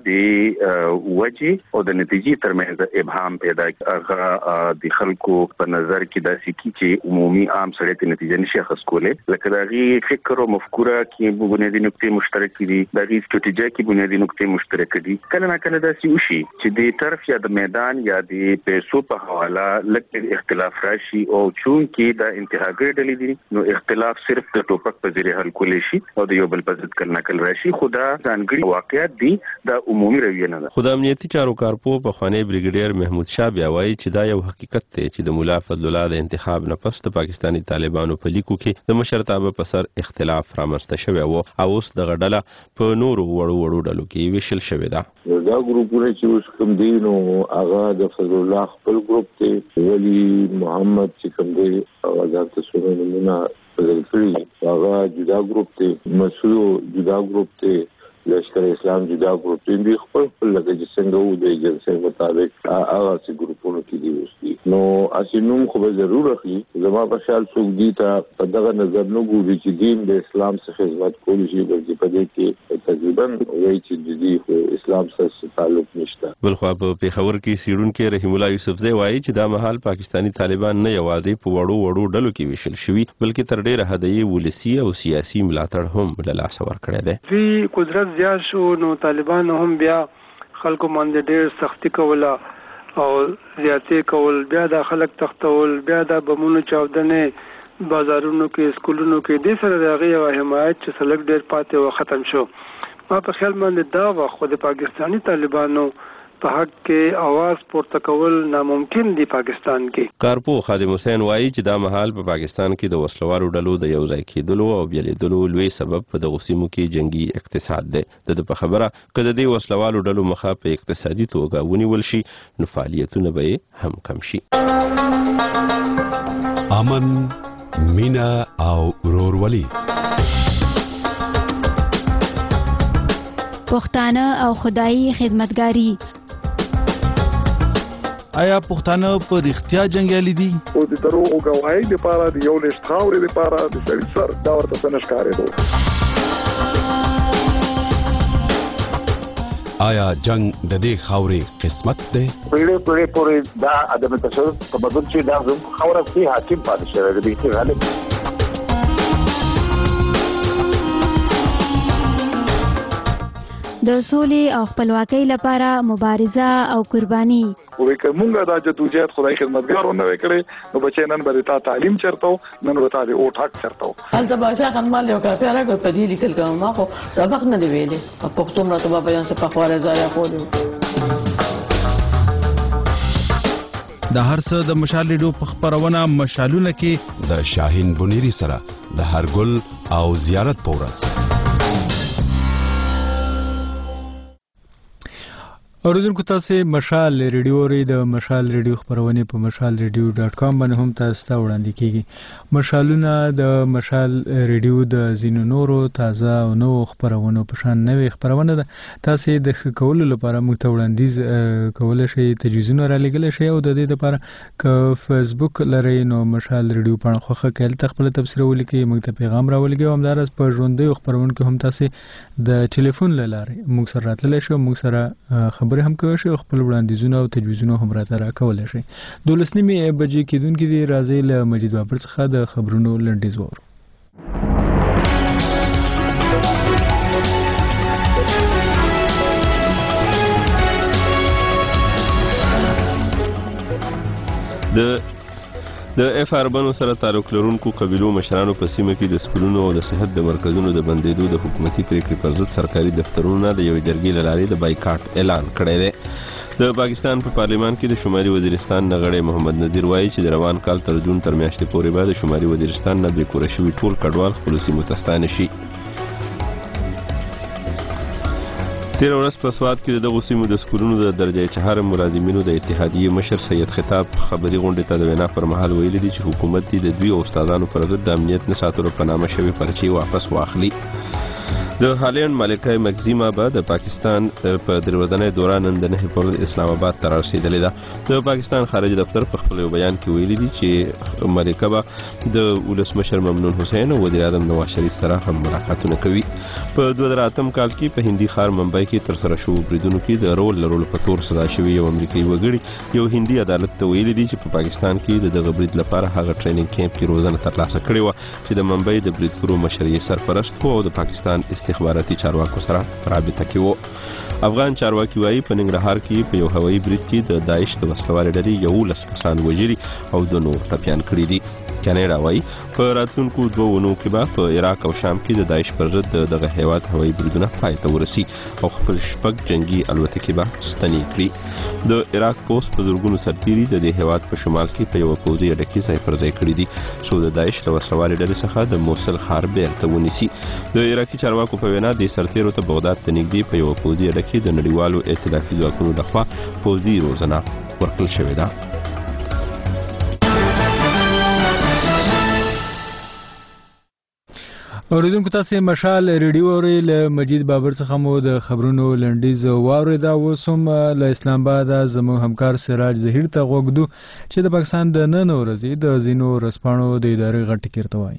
د وجه او د نتیجې ترمنځ ابهام پیدا هغه د خلکو په نظر کې دا سکی چې عمومي عام سره د نتیجې نشي خاصکولې، لکه دا غي فکر او مفکوره کې بنیادی نقطې مشترک دي، دا غي ستراتیژي کې بنیادی نقطې مشترک دي. کله نه کله دا سی وشي چې د طرف یا د میدان یا د پیسو په حواله لکه اختلاف راشي او چون کې د انتهاګرۍ ډلې دي نو اختلاف صرف د ټوپک په ذریعه حل کولای شي او د یو بل په ضد کله نکل راشي. خدا ځانګړي واقعیت دي د عمومي رویه نه ده. خدا امنیتي چارو کارپو په خوانی بریګیډیر محمود شاه بیا وایي چې دا یو حقیقت دی چې د مولا فضل الله د انتخاب نه پس د پاکستانی طالبانو په لیکو کې د مشرتابه په سر اختلاف رامنځته شوی و او اوس دغه ډله په نورو وړو ډلو کې ویشل شوې ده. دا ګروپونه چې اوس کوم دي نو هغه د فضل الله خپل ګروپ ته ولی محمد چې کوم دی هغه ځان ته څو نمونه بدل کړي، هغه جدا ګروپ ته، مسعود جدا ګروپ ته، لشکر اسلام جدا ګروپ ته دي. خپل لکه چې څنګه وو د ایجنسی مطابق هغه چې ګروپونه کې دي اوس دي. نو اسینوم خو به ضرور اخلي. زما په خیال څوک دي ته په دغه نظر نه ګوري چې دین د اسلام څخه خدمت کولی شي، بلکې په دې کې تقریبا وایي چې د دې اسلام سره تعلق نشته. بلخوا په پیښور کې سیډونکو رحیم الله یوسفزی وایي چې دا مهال پاکستانی طالبان نه یوازې په وړو ډلو کې ویشل شوي بلکې تر ډیره حد یې ولسی او سیاسي ملاتړ هم له لاسه ورکړی دی. وی قدرت زیات شو نو طالبان هم بیا خلکو باندې ډېر سختی کوله او زیاتې کول، بیا د خلک تختول، بیا د بمونو چاودنې بازارونو کې سکولونو کې د سره دغه یو حمایت چې سلک ډېر پاتې او ختم شو. ما په خیال باندې دا وخت د پاکستانی طالبانو په حق کې आवाज پورته کول ناممکن دی پاکستان کې. کارپو خادم حسین وایي چې دا مهال په پاکستان کې د وسلوالو ډلو د یو ځای کېدلو او بیلیدلو لوی سبب په دغو سیمو کې جنگي اقتصاد دی. د په خبره که د دې وسلوالو ډلو مخه په اقتصادي توګه ونیول شي نو فعالیتونه به هم کم شي. امن، مینا او ورورولي، پښتانه او خدایي خدمتګاری. آیا پښتانه په رښتیا جنگیالي دي؟ او د دروغو گواهی لپاره د یو لښت خاورې لپاره د سړي سر دا ورته څه نه ښکارېدو. آیا جنگ د دې خاورې قسمت دی؟ پیړۍ پورې دا عدم تشدد په بدل چې دا خاوره کې حاکم پاتې شوی دی چې غالب د سولې او خپلواکۍ لپاره مبارزه او قرباني. وې کومه دا جدوجہد خدای خدمتګارونه وکړي نو بچي نن به تا تعلیم چرته نن به تا د اوټ حق چرته. هلته باشا خنمال یو کافي راغی په دې لیکل کوم ما خو سبق نه دی ویلې په پښتون راته په بیان څه په خواره ځای خوري. د هر څه د مشال لیدو په خبرونه مشالونه کې د شاهین بنيري سره د هرګل او زیارت پورس. اوریدونکو تاسو مشال ریډیو ری د مشال ریډیو خبرونه په mashalradio.com باندې هم تاسو ته وړاندې کیږي. مشالونه د مشال ریډیو د زینو نورو تازه او نو خبرونه په شان نوې خبرونه ده. تاسو د کولو لپاره موږ ته وړاندیز کولای شئ، تجویزونه را لګل شي او د دې لپاره ک فیسبوک لري نو مشال ریډیو په خوخه کله تخپل تبصره ولیکي، موږ ته پیغام راولګي او همدارس په ژوندۍ خبرونه کې هم تاسو د ټلیفون لاري موږ سره راتللی شئ، موږ سره خبرې هم کوي شي، خپل وړاندیزونه او تجویزونه هم راته راکولای شي. 12:30 بجې کېدونکې دي. راځي له مجید بابر څخه د خبرونو لنډیز وورو. د اف اربنو سره تعلق لرونکو قبیلو مشرانو په سیمه کې د سکولونو او د صحت د مرکزونو د بندیدو د حکومتي پریکړې پر ضد سرکاري دفترونه د یو جرګې له لارې د بایکاټ اعلان کړی دی. د پاکستان په پارلیمان کې د شمالي وزیرستان نغړی محمد نذیر وایي چې د روان کال تر جون تر میاشتې پورې به د شمالي وزیرستان نه بې کوره شوي ټول کډوال خپلو سیمو ته ستانه شي. تیر ورځ په سوات کې دغه سیمو د سکولونو د درجه چهار ملازمینو د اتحادیې مشر سید خطاب خبري غونډې ته د وینا پر مهال ویلي دي چې حکومت د دوی استادانو پر ضد د امنیت نه ساتلو په نامه شوی پرچې واپس واخلي. د هالند ملکه مکزیما به د پاکستان په دروازنۍ دوران نن د 9 پر اسلام آباد ته رسیدلې ده. د پاکستان خارجه دفتر په خپل بیان کې ویلي دي چې ملکه به د ولسمشر ممنون حسین او وزیر اعظم نواز شریف سره هم ملاقاتونه کوي. په 2008 کال کې په هندي ښار ممبئی کې تر سره شو بریدونو کې د رول لرلو په تور سزا شوی یو امریکایي وګړي یو هندي عدالت ته ویلي دي چې په پاکستان کې د دغه برید لپاره هغه ټریننګ کیمپ کې روزنه ترلاسه کړې و چې د ممبئی د بریدګرو مشر یې سرپرست او د پاکستان استخباراتي چارواکو سره رابطه کې و. افغان چارواکي وایي په ننګرهار کې په یو هوایي برید کې د داعش د وسلوالې ډلې 11 کسان وژلي او د نور ټپیان کړي دي. کاناډا وایي په راتلونکو 2 ونو کې به په عراق او شام کې د داعش پر ضد دغه هیواد هوایي بریدونه پای ته ورسي او خپل شپږ جنگي الوتکې به ستنې کړي. د عراق پوسټ په زورګونو سرتیري د دې هیواد په شمال کې په یو پوځي اډه کې ځای پر ځای کړي دي څو د داعش د وسلوالې ډلې څخه د موصل ښار بیرته ونیسي. د عراقي چارواکو په وینا د سرتیرو ته بغداد ته نږدې په یو پوځي اډه کې د نړیوالو ائتلافي ځواکونو لخوا پوځي روزنه ورکړل شوې ده. اوریدونکو تاسو مشال ریډیو اوري له مجید بابر څخه مو د خبرونو لنډیز واورېدا. اوس هم له اسلام آباد زموږ همکار سراج ظهیر ته غوږدو چې د پاکستان د نن ورځې د زینو رسپانو د ادارې غټ کړته وایي.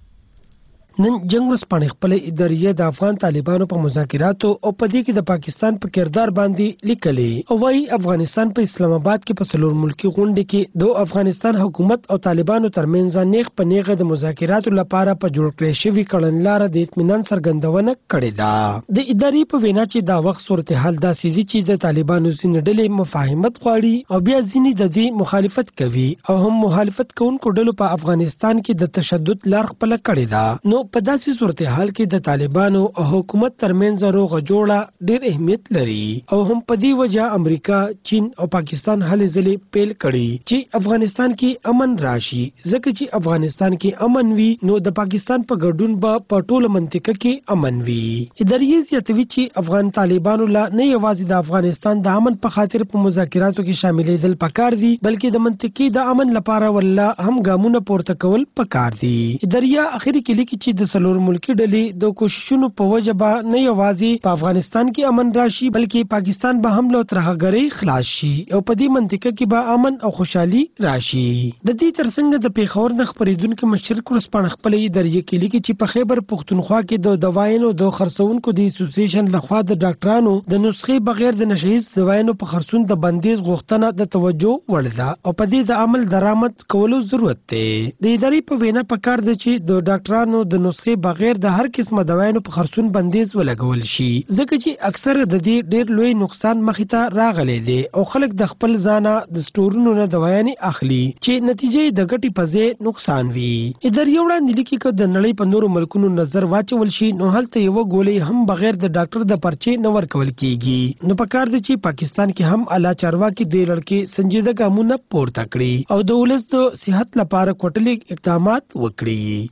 نن جنگ ورځپاڼې خپل ادارې د افغان طالبانو په مذاکراتو او په دې کې د پاکستان په کردار باندې لیکلي او وايي افغانستان په اسلام آباد کې په سلور ملکی غونډه کې د افغانستان حکومت او طالبانو ترمنځ نیغ په نیغه د مذاکراتو لپاره په جوړ کړی شوی کړنلاره د اطمینان څرګندونه کړې ده. د ادارې په وینا چې دا وخت صورتحال داسې دي چې د طالبانو ځینې ډلې مفاهمت غواړي او بیا ځینې د دې مخالفت کوي او هم مخالفت کوونکو ډلو په افغانستان کې د تشدد لار خپل کړې ده. نو په داسې صورتحال کې د طالبانو او حکومت ترمنځ روغه جوړه ډېر اهمیت لري او هم په دې وجه امریکا، چین او پاکستان هلې ځلې پیل کړي چې افغانستان کې امن راشي. ځکه چې افغانستان کې امن وي نو د پاکستان په ګډون به په ټوله منطقه کې امن وي. ادارې زیاتوي چې افغان طالبانو لا نه یوازې د افغانستان د امن په خاطر په مذاکراتو کې شاملېدل پکار دي بلکې د منطقې د امن لپاره ولا هم ګامونه پورته کول پکار دي. ادارې اخري کې لیکي چې د سلور ملکی ډلې د کوششونو په وجه به نه یوازې په افغانستان کې امن راشي بلکې پاکستان به هم له ترهګرۍ خلاص شي او په دې منطقه کې به امن او خوشحالي راشي. د دې ترڅنګ د پیښور د خبرېدونکو مشرک ورسپاڼه خپل ادارې کې لیکي چې په خیبر پښتونخوا کې د دوايانو د خرڅونکو د اسوسییشن لخوا د ډاکټرانو د نسخې بغیر د نشهیز دوايانو په خرڅون د بندیز غوښتنه د توجه وړ ده او په دې د عمل درآمد کولو ضرورت دی. د ادارې په وینا پکار دی چې د ډاکټرانو د نسخې بغیر د هر قسمه دوايانو په خرڅون بندیز ولګول شي ځکه چې اکثر د دې ډېر لوی نقصان مخې ته راغلی دی او خلک د خپل ځانه د سټورونو نه دوايانې اخلي چې نتیجې د ګټې په ځای نقصان وي. ادارې وړاندې لیکي چې د نړۍ په نورو ملکونو نظر واچول شي نو هلته یو ګولۍ هم بغیر د ډاکټر د پرچې نه ورکول کیږي. نو پکار دی چې پاکستان کې هم اعلی چارواکي د لړکې سنجیده ګامونه پورته کړي او د ولس د صحت لپاره کوټلي اقدامات وکړي.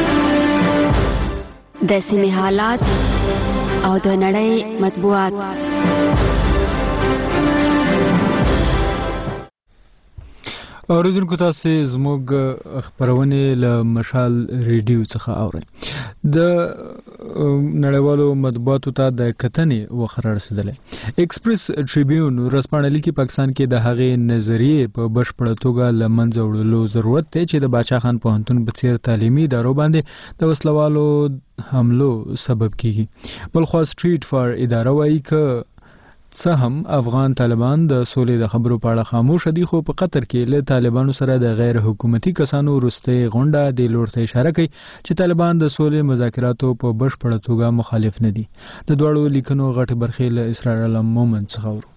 د سیمې حالات او د نړۍ مطبوعات اوریدونکو تاسو زموږ خبرونه له مشال ریډیو څخه اورئ. د نړیوالو مطبوعاتو ته د کتنې وخت رسیدلی. ایکسپریس ټریبیون ورځپاڼه لیکي پاکستان کې د هغې نظریې په بشپړه توګه له منځه وړلو ضرورت دی چې د باچا خان پوهنتون په څیر تعلیمي ادارو باندې د وسلوالو حملو سبب کیږي. بلخوا سټریټ فار اداره وایي که څه هم افغان طالبان د سولې د خبرو په اړه خاموش دي، خو په قطر کې له طالبانو سره د غیر حکومتي کسانو وروستۍ غونډه د لور ته اشاره کوي چې طالبان د سولې مذاکراتو په بشپړه توګه مخالف نه دي. د دواړو لیکنو غټه برخې له اسرائیل مومن څخه ورو.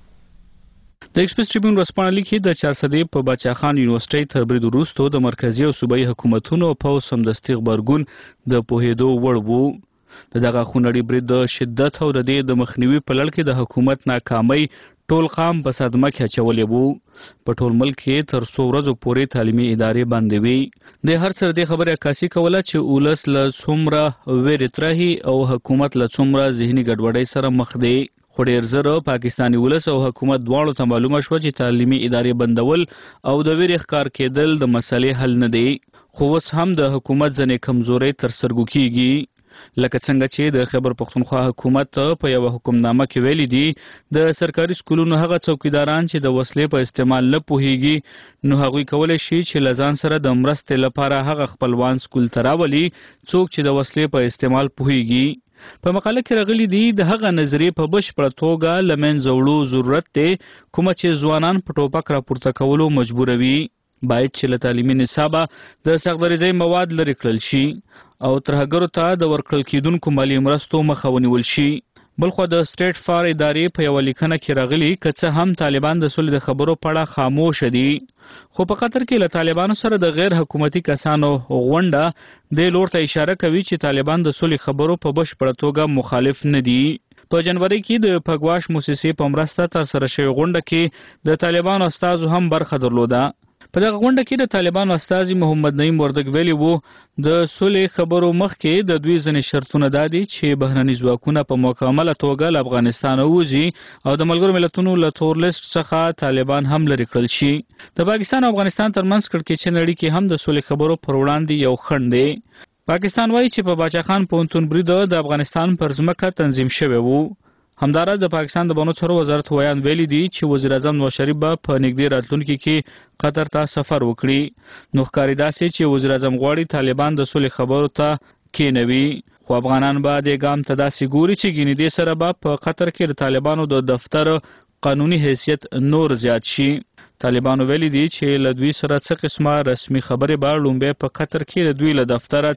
د ایکسپریس ټریبیون ورځپاڼه لیکي د 400 په باچا خان یونیورسيټي تر برید وروسته د مرکزی او صوبایي حکومتونو په سمدستي خبرګون د پوهېدو وړ وو. دغه خونړي برید د شدت او د دې د مخنیوي په لړ کې د حکومت ناکامۍ ټول قام په صدمه کې اچولې وو. په ټول ملک کې تر 100 ورځو پورې تعلیمي ادارې بندې وي. د هر څه د خبرې عکاسي کوله چې ولس له څومره ویرې ترهي او حکومت له څومره ذهني ګډوډۍ سره مخ دی. خو ډېر زر پاکستاني ولس او حکومت دواړو ته معلومه شوه چې تعلیمي ادارې بندول او د ویرې ښکار کېدل د مسلې حل نه دی. خو اوس هم د حکومت ځینې کمزورۍ تر سترګو کېږي. لکه څنګه چې د خیبر پختونخوا حکومت په یو حکمنامه کې ویلي دي د سرکاري سکولونو هغه څوکیداران چې د وسلې په استعمال نه پوهیږي نو هغوی کولی شي چې له ځان سره د مرستې لپاره هغه خپلوان سکول ته راولي څوک چې د وسلې په استعمال پوهیږي. په مقاله کې راغلي دي د هغه نظریې په بشپړه توګه له منځه وړو ضرورت دی کومه چې ځوانان په ټوپک راپورته کولو مجبوروي. باید چې له تعلیمي نصابه د سختدریځۍ مواد لرې کړل شي او ترهګرو ته د ورکړل کېدونکو مالي مرستو مخه ونیول شي. بلخوا د سټریټ فار ادارې په یوه لیکنه کې راغلي که څه هم طالبان د سولې د خبرو په اړه خاموش دي، خو په قطر کې له طالبانو سره د غیر حکومتي کسانو غونډه د لور ته اشاره کوي چې طالبان د سولې خبرو په بشپړه توګه مخالف نه دي. په جنوري کې د پګواش موسسې په مرسته ترسره شوې غونډه کې د طالبانو استازو هم برخه درلوده. په دغه غونډه کې د طالبانو استازي محمد نعیم وردګ ویلي وو د سولې خبرو مخکې د دوی ځینې شرطونه دا دي چې بهرني ځواکونه په مکمله توګه له افغانستان ووځي او د ملګرو ملتونو له تور لیست څخه طالبان هم لرې کړل شي. د پاکستان او افغانستان ترمنځ کړکېچن اړیکې هم د سولې خبرو پر وړاندې یو خنډ دی. پاکستان وایي چې په باچا خان پوهنتون برید د افغانستان پر ځمکه تنظیم شوی وو. همداراز د پاکستان د بانو چارو وزارت ویان ویلي دي چې وزیر اعظم نواز شریف به په نږدې راتلونکي کې قطر ته سفر وکړي. نو ښکاري داسې چې وزیر اعظم غواړي طالبان د سولې خبرو ته کېنوي، خو افغانان به دې ګام ته داسې ګوري چې ګینې دې سره به په قطر کې د طالبانو د دفتر قانوني حیثیت نور زیات شي. طالبانو ویلي دي چې له دوی سره څه قسمه رسمي خبرې به لومبۍ په قطر کې د دوی له دفتره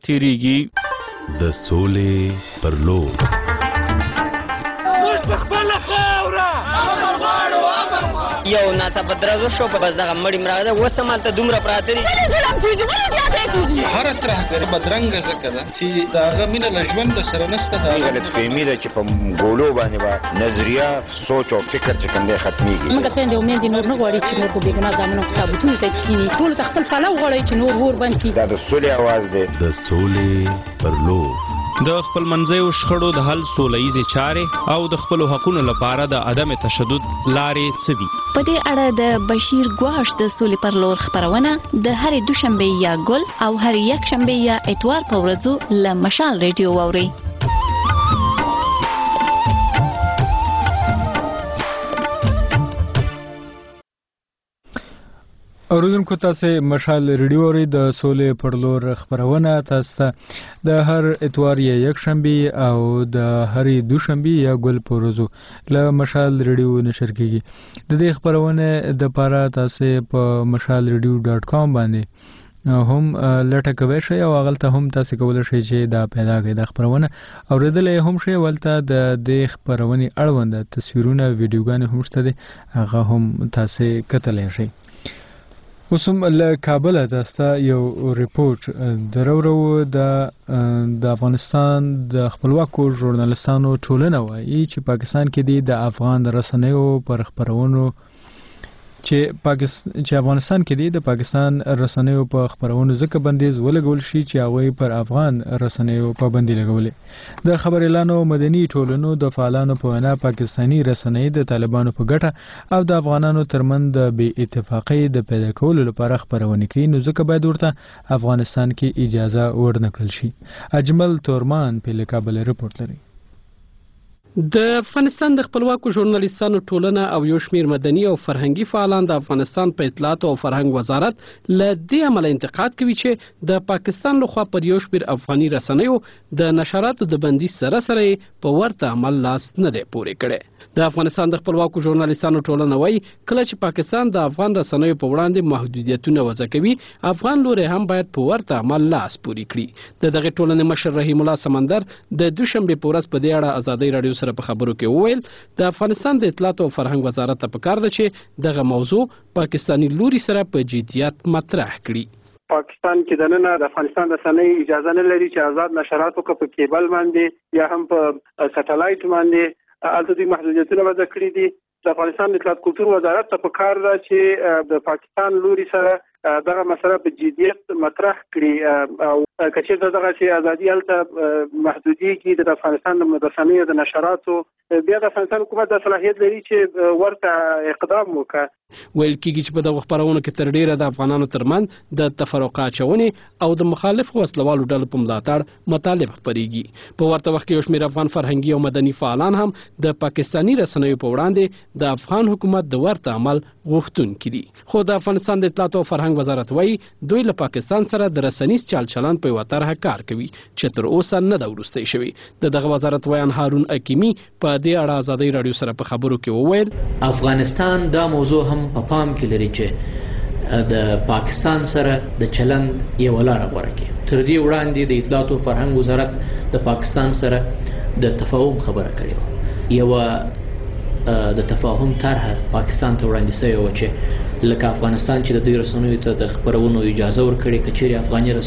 تیریږي. د سولې پر لور یو ناڅاپه درز وشو په بس دغه مړی مراغه اوس هم هلته دومره پراته دي. هره ترهګر بدرنګه ځکه ده چې د هغه مینه له ژوند سره نشته. دا غلطفهمي ده چې په ګولو باندې به نظریه سوچ او فکر چې کوم دی ختمېږي. موږ خویندې او میندې نور نه غواړي چې نور په بېګناه زامنو په تابوتونو ته کښېني. ټولو ته خپل پلو غواړي چې نور اور بند کړي. دا د سولې اواز دی. د سولې پر لور د خپل منځیو شخړو د حل سوله ییزې چارې او د خپلو حقونو لپاره د عدم تشدد لارې څه دي؟ په دې اړه د بشیر ګواش د سولې پر لور خبرونه د هرې دوشنبې یا ګل او هرې یکشنبې یا اتوار په ورځو له مشال ریډیو واورئ. اوریدونکو تاسو مشال ریډیو لري د سولې پر لور خبرونه تاسو ته د هر اتوار یا یکشنبه او د هرې دوشنبه یا ګل په ورځو له مشال ریډیو نشر کیږي. د دې خبرونه د لپاره تاسو په mashalradio.com باندې هم لټه کوئ شئ او هغلته هم تاسو کولای شئ چې دا پیدا کړئ د خبرونه اوریدلې هم شئ. ولته د دې خبرونه اړوند تصویرونه ویډیوګانې هم شته هغه هم تاسو کتلی شئ. اوسم له کابل تاسو یو ریپورت درورو د افغانستان د خپلواکو ژورنالستانو ټولنه وایي چې پاکستان کې د افغان رسنیو پر خبرونو چې افغانستان کې د پاکستان رسنیو په خبرونو ځکه بندیز ولګول شي چې هغه پر افغان رسنیو پابندي لګولې. د خبر اعلان او مدني ټولنو د فعالانو په وینا پاکستانی رسنۍ د طالبانو په ګټه او د افغانانو ترمنځ د بې اتفاقۍ د پیدا کولو لپاره خبرونه کوي، نو ځکه باید ورته افغانستان کې اجازه ورنکړل شي. اجمل تورمان په لکابل رپورټ لري. د افغانستان د خپلواکو ژورنالیستانو ټولنه او یو شمېر مدني او فرهنګي فعالان د افغانستان په اطلاعات او فرهنګ وزارت له دې عمله انتقاد کوي چې د پاکستان لخوا پر یو شمېر افغاني رسنیو د نشراتو د بندیز سره سره په ورته عمل لاس نه دی پورې کړی. د افغانستان د خپلواکو ژورنالیستانو ټولنه وایي کله چې پاکستان د افغان رسنیو په وړاندې محدودیتونه وضع کوي، افغان لوري هم باید په ورته عمل لاس پورې کړي. د دغه ټولنې مشر رحیم الله سمندر د دوشنبه په ورځ په دې اړه ازادي رادیو سره په خبرو کې وویل د افغانستان د اطلاعات او فرهنګ وزارت ته پکار ده چې دغه موضوع پاکستانی لوري سره په جديت مطرح کړي. پاکستان کې د نن د افغانستان رسنۍ اجازه نه لري چې آزاد نشرات وکړي په کیبل باندې یا هم په سټلایټ باندې. البته دوی محدودیتونه وضع کړي دي. د افغانستان د اطلاعات کلتور وزارت ته پکار ده چې د پاکستان لوري سره دغه مسله په جديت مطرح کړي او کچې دغه چې ازادي الته محدودیږي د افغانستان د رسنیو د نشراتو، بیا د افغانستان حکومت د صلاحیت لري چې ورته اقدام وکړي. ویل کېږي چې په دغه خبرونو کې تر ډیره د افغانانو ترمنځ د تفرقه اچونې او د مخالف وسلوالو ډلو په ملاتړ مطالب خپرېږي. په ورته وخت کې یو شمېر افغان فرهنګي او مدني فعالان هم د پاکستانی رسنیو په وړاندې د افغان حکومت د ورته عمل غوښتونکي دي. خو د افغانستان د اطلاعات او فرهنګ وزارت وایي دوی له پاکستان سره د رسنیز چال چلن په یوه طرحه کار کوي چې تر اوسه نه ده وروستی شوی. دغه وزارت ویان هارون اکیمی په دې اړه ازادي رادیو سره په خبرو کې وویل افغانستان دا موضوع هم په پام کې لري چې د پاکستان سره د چلند یو لار غوړه کړي. تر دې وړاندې د اطلاعات او فرهنګ وزارت د پاکستان سره د تفاهم خبره کړې. یو د تفاهم طرحه پاکستان ته وړاندې شوی و چې لکه افغانستان چې د دې رسنیو ته د خبرونو اجازه ورکړي، کچېرې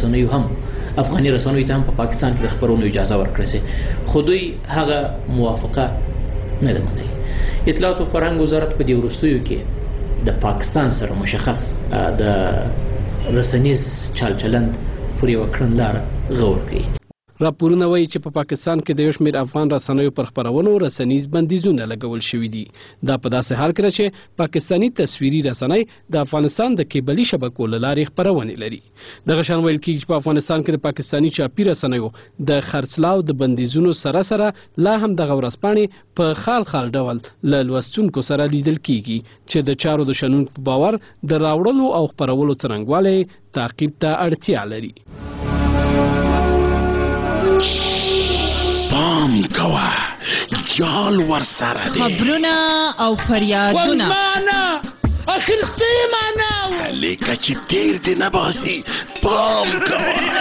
افغاني رسنیو ته هم په پاکستان کې د خبرونو اجازه ورکړي سي، خو دوی هغه موافقه نه ده منلې. اطلاعات او فرهنګ وزارت په دې وروستیو کې د پاکستان سره مشخص د رسنیز چال چلند پر یوه کړنلاره غور کوي. راپورونه وایي چې په پاکستان کې د یو شمېر افغان رسنیو پر خبرونو رسنیز بندیزونه لګول شوي دي. دا په داسې حال کې ده چې پاکستانی تصویري رسنۍ د افغانستان د کیبلي شبکو له لارې خپرونې لري. دغه شان ویل کېږي چې په افغانستان کې د پاکستانی چاپي رسنیو د خرڅلاو د بندیزونو سره سره لا هم دغه ورځپاڼې په خال ډول له لوستونکو سره لیدل کېږي چې د چارو د شنونکو په باور د راوړلو او خپرولو څرنګوالی تعقیب ته اړتیا لري. پام کوه جال ورسره دی خبرونه او فریادونه اخرستی معناو لیکه چې تیر دی نباسي پام کوه.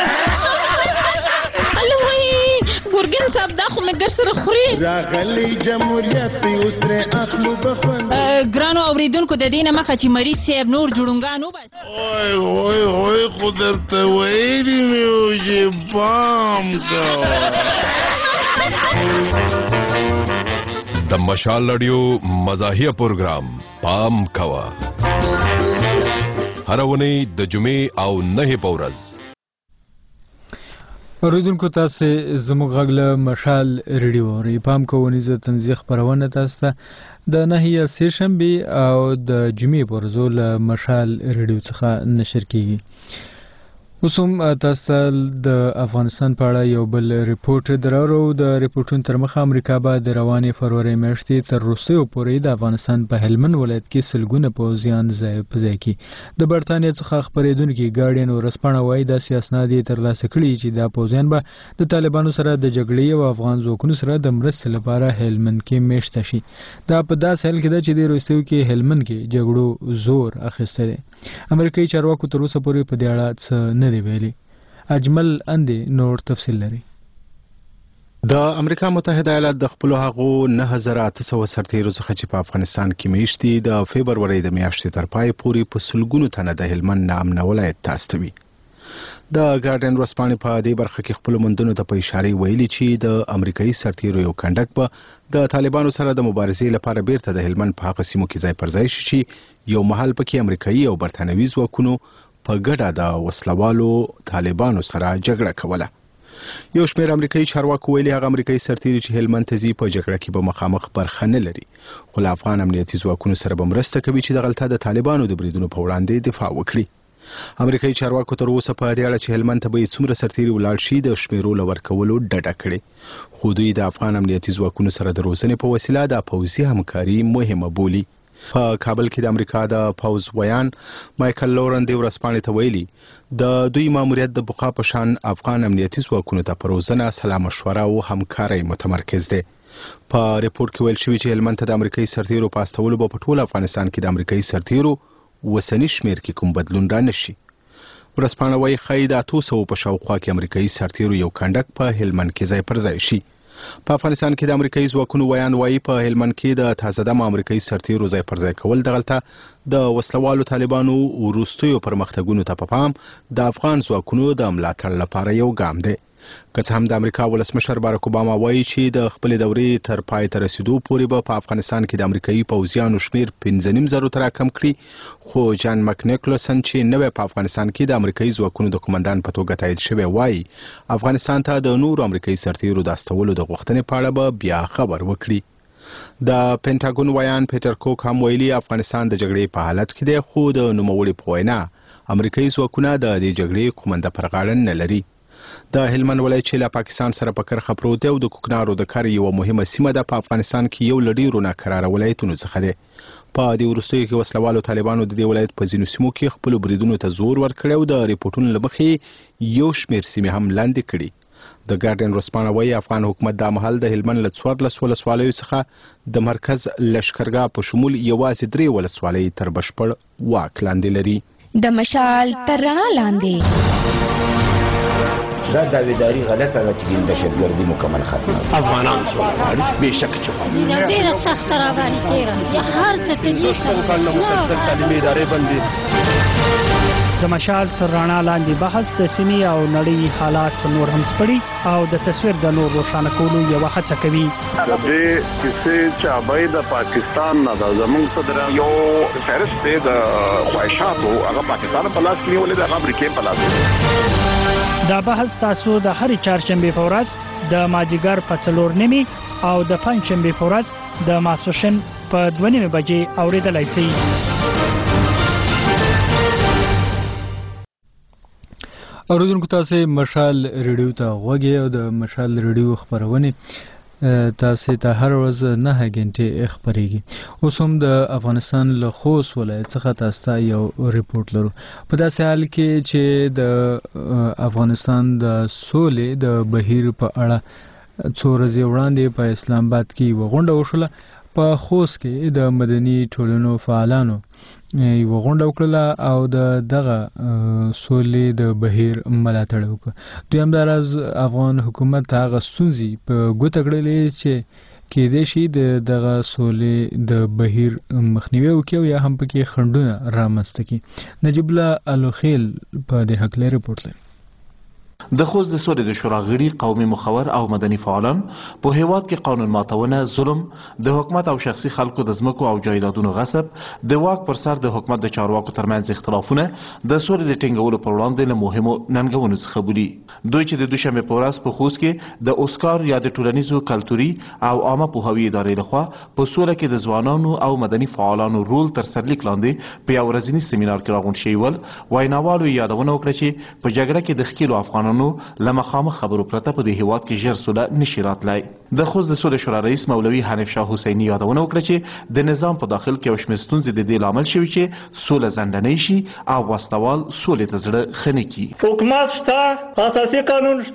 الوی ګورګین صاحب دا خو مګر سره خوري راغلی جمهوریت اوس ترې اخلو بخوند ګرانو اوریدونکو د دې نه مخه چې مریض صاحب نور جوړونګان وبس اوی خو درته ویلي مې و چې پام کوه. د مشال رادیو مزاحیه پروګرام پام کوه هر ونی د جمعې او نه په ورځ. اوریدونکو تاسو زموږ غږ له مشال رادیو ری پام کوو نيزه تنزیه خبرونه تاسو ته د نهیه سه شنبه او د جمعې په ورځ له مشال رادیو څخه نشر کیږي. اوسم تاسو د افغانستان په اړه یو بل ریپورت درارو. د ریپورتونو تر مخه امریکا به د روانې فروری میاشتې تر وروستیو پورې د افغانستان په هلمند ولایت کې سلګونه پوځیان ځای کی. د برتانیا څخه خبرېدونکي ګارډین ورسپانه وایي د اسناد یې ترلاسه کړي چې د پوځیان به د طالبانو سره د جګړې او افغان ځواکونو سره د مرستې لپاره هلمند کې میشته شي. دا په داسې حال کې ده چې د وروستیو کې هلمند کې جګړو زور اخیسته دی. امریکایي چارواکو تر اوسه پورې په دې اړه څه نه دی ویلي. اجمل اندې نور تفصیل لري. د امریکا متحده ایالات د خپل هغو 9800 سرتیرو څخه چې په افغانستان کې میشتي د فبرवरी د میاشتې تر پای پورې په سلګونو تنه د هلمند نامنه ولایت ته استوي. د ګارډین ورځپاڼې په دې برخه کې خپل مندونو ته په اشاره ویلي چې د امریکایي سرتیرو یو کنډک به د طالبانو سره د مبارزې لپاره بیرته د هلمند په هغه سیمو کې ځای پر ځای شي چې یو مهال پکې امریکایي او برتانوي ځواکونو په ګډه د وسلوالو طالبانو سره جګړه کوله. یو شمېر امریکایي چارواکو ویلي هغه امریکایي سرتیري چې هلمند ته ځي په جګړه کې به مخامخ برخه نه لري، خو له افغان امنیتي ځواکونو سره به مرسته کوي چې دغلته د طالبانو د بریدونو په وړاندې دفاع وکړي. امریکایي چارواکو تر اوسه په دې اړه چې هلمند ته به څومره سرتیري ولاړ شي د شمیرو لورکولو ډډه کړې، خو دوی د افغان امنیتي ځواکونو سره د روزنې په وسیله د پوځي همکاري مهمه بولي. په کابل کې د امریکا د پوز ویان مایکل لورن د ورځپاڼې ته ویلي د دوی ماموریت د بقا په شان افغان امنیتي ځواکونو ته په روزنه، سلا مشوره او همکارۍ متمرکز دی. په ریپورت کې ویل شوي چې هلمند ته د امریکایي سرتیرو په استولو به په ټول افغانستان کې د امریکایي سرتیرو وسنی شمیر کې کوم بدلون را نشي. ورځپاڼه وايي ښایي د 800 په شاوخوا کې امریکایي سرتیرو یو کنډک په هلمند کې ځای پر ځای شي. په افغانستان کې د امریکایي ځواکونو ویان وايي په هلمند کې د تازه دمه امریکایي سرتیرو ځای پر ځای کول دغلته د وسلوالو طالبانو وروستیو پرمختګونو ته په پام د افغان ځواکونو د ملاتړ لپاره یو ګام دی. که څه هم د امریکا ولسمشر باراک اوباما وایي چې د خپلې دورې تر پای ته رسیدو پورې به په افغانستان کې د امریکایي پوځیانو شمیر 15,000 ته راکم کړي، خو جان مک نیکلسن چې نوی په افغانستان کې د امریکایي ځواکونو د قومندان په توګه تایید شوی وایي افغانستان ته د نورو امریکایي سرتیرو د استولو د غوښتنې په اړه به بیا خبر وکړي. د پینټاګون ویان پیټر کوک هم ویلي افغانستان د جګړې په حالت کې دی، خو د نوموړي په وینا امریکایي ځواکونه د دې جګړې کومنده پر غاړه نه لري. د هلمند ولایت چې له پاکستان سره په کرخه پروت دی او د کوکنارو د کار یو مهمه سیمه ده په افغانستان کې یو لډیرو ناکراره ولایتونو څخه دی. په دې وروستیو کې وسلوالو طالبانو د دې ولایت په ځینو سیمو کې خپل بریدونو ته زور ورکړی او د ریپورتونو له مخې یو شمېر سیمې هم لاندې کړي. د ګارډین ورځپاڼه وايي افغان حکومت دا مهال د هلمند له 14 ولسوالیو څخه د مرکز لشکرګاه په شمول یوازې 3 ولسوالۍ تر بشپړ واک لاندې لري. د مشال تر رڼا لاندې دا داویداری غلطه ده چې د دهشتګردي مکمل ختمه افغانان څوک غواړي بېشکه چې ډېره سخته راباندې تېره هر څه ته مسلسل تعلیمي ادارې بندي. د مشال تر رڼا لاندې بحث د سیمې او نړۍ حالات نور هم سپړي او د تصویر د نور روښانه کولو یوه هڅه کوي. د دې کیسې چابۍ د پاکستان نه ده، زموږ صدر یو فهرست دی د خواهشاتو، هغه پاکستان په لاس کې نیولې ده، هغه امریکې په لاس کې. دا بحث تاسو د هرې چهارشنبې په ورځ د مازدیګر په 4:30 او د پنجشنبې په ورځ د ماسپښین په 2:30 بجې اورېدلای شئ. اوریدونکو تاسو مشال ریډیو ته غوږی او د مشال ریډیو خبرونه تاسو ته هر ورځ 9 غنټې خبريږي. اوس هم د افغانستان له خوست ولایت څخه تاسو ته یو ریپورت لرو. په داسې حال کې چې د افغانستان د سولې د بهیر په اړه څو ورځې وړاندې په اسلام آباد کې یو غونډه وشوله. په خوست کې د مدني ټولنو فعالانو یو غونډه وکړه او دغه سولې د بهیر ملاتړ وکړه. دوی هم دراز افغان حکومت هغه ستونزې په ګوته کړلې چې کېدای شي دغه سولې د بهیر مخنیوي وکړي یا هم پکې خنډونه رامنځته کړي. نجیب الله الوخیل په دې حق لري ریپورت لري. د خوست د سولې د شورا غړي، قومي مخور او مدني فعالان په هیواد کې قانون ماتونه، ظلم، د حکومت او شخصي خلکو د ځمکو او جایدادونو غصب، د واک پر سر د حکومت د چارواکو ترمنځ اختلافونه د سولې د ټینګولو پر وړاندې له مهمو ننګونو څخه بولي. دوی چې د دوشنبه په ورځ په خوست کې د اوسکار یا د ټولنیزو کلتوري او عامه پوهاوي ادارې لخوا په سوله کې د ځوانانو او مدني فعالانو رول تر سرلیک لاندې په یو ورځني سیمینار کې راغونډ شوي ول، ویناوالو یادونه وکړه چې په جګړه کې د ښکېلو افغانانو لمخامخ خبرو پرته په دې هیواد کې ژر سوله نشي راتلی. د خوست د سولې شورا رئیس مولوي حنیف شاه حسیني یادونه وکړه چې د نظام په داخل کې یو شمېر ستونزې د دې لامل شوي چې سوله ځنډنۍ شي او وسلوال سولې ته زړه ښه نه کړي. حکومت شته، اساسي قانون شته،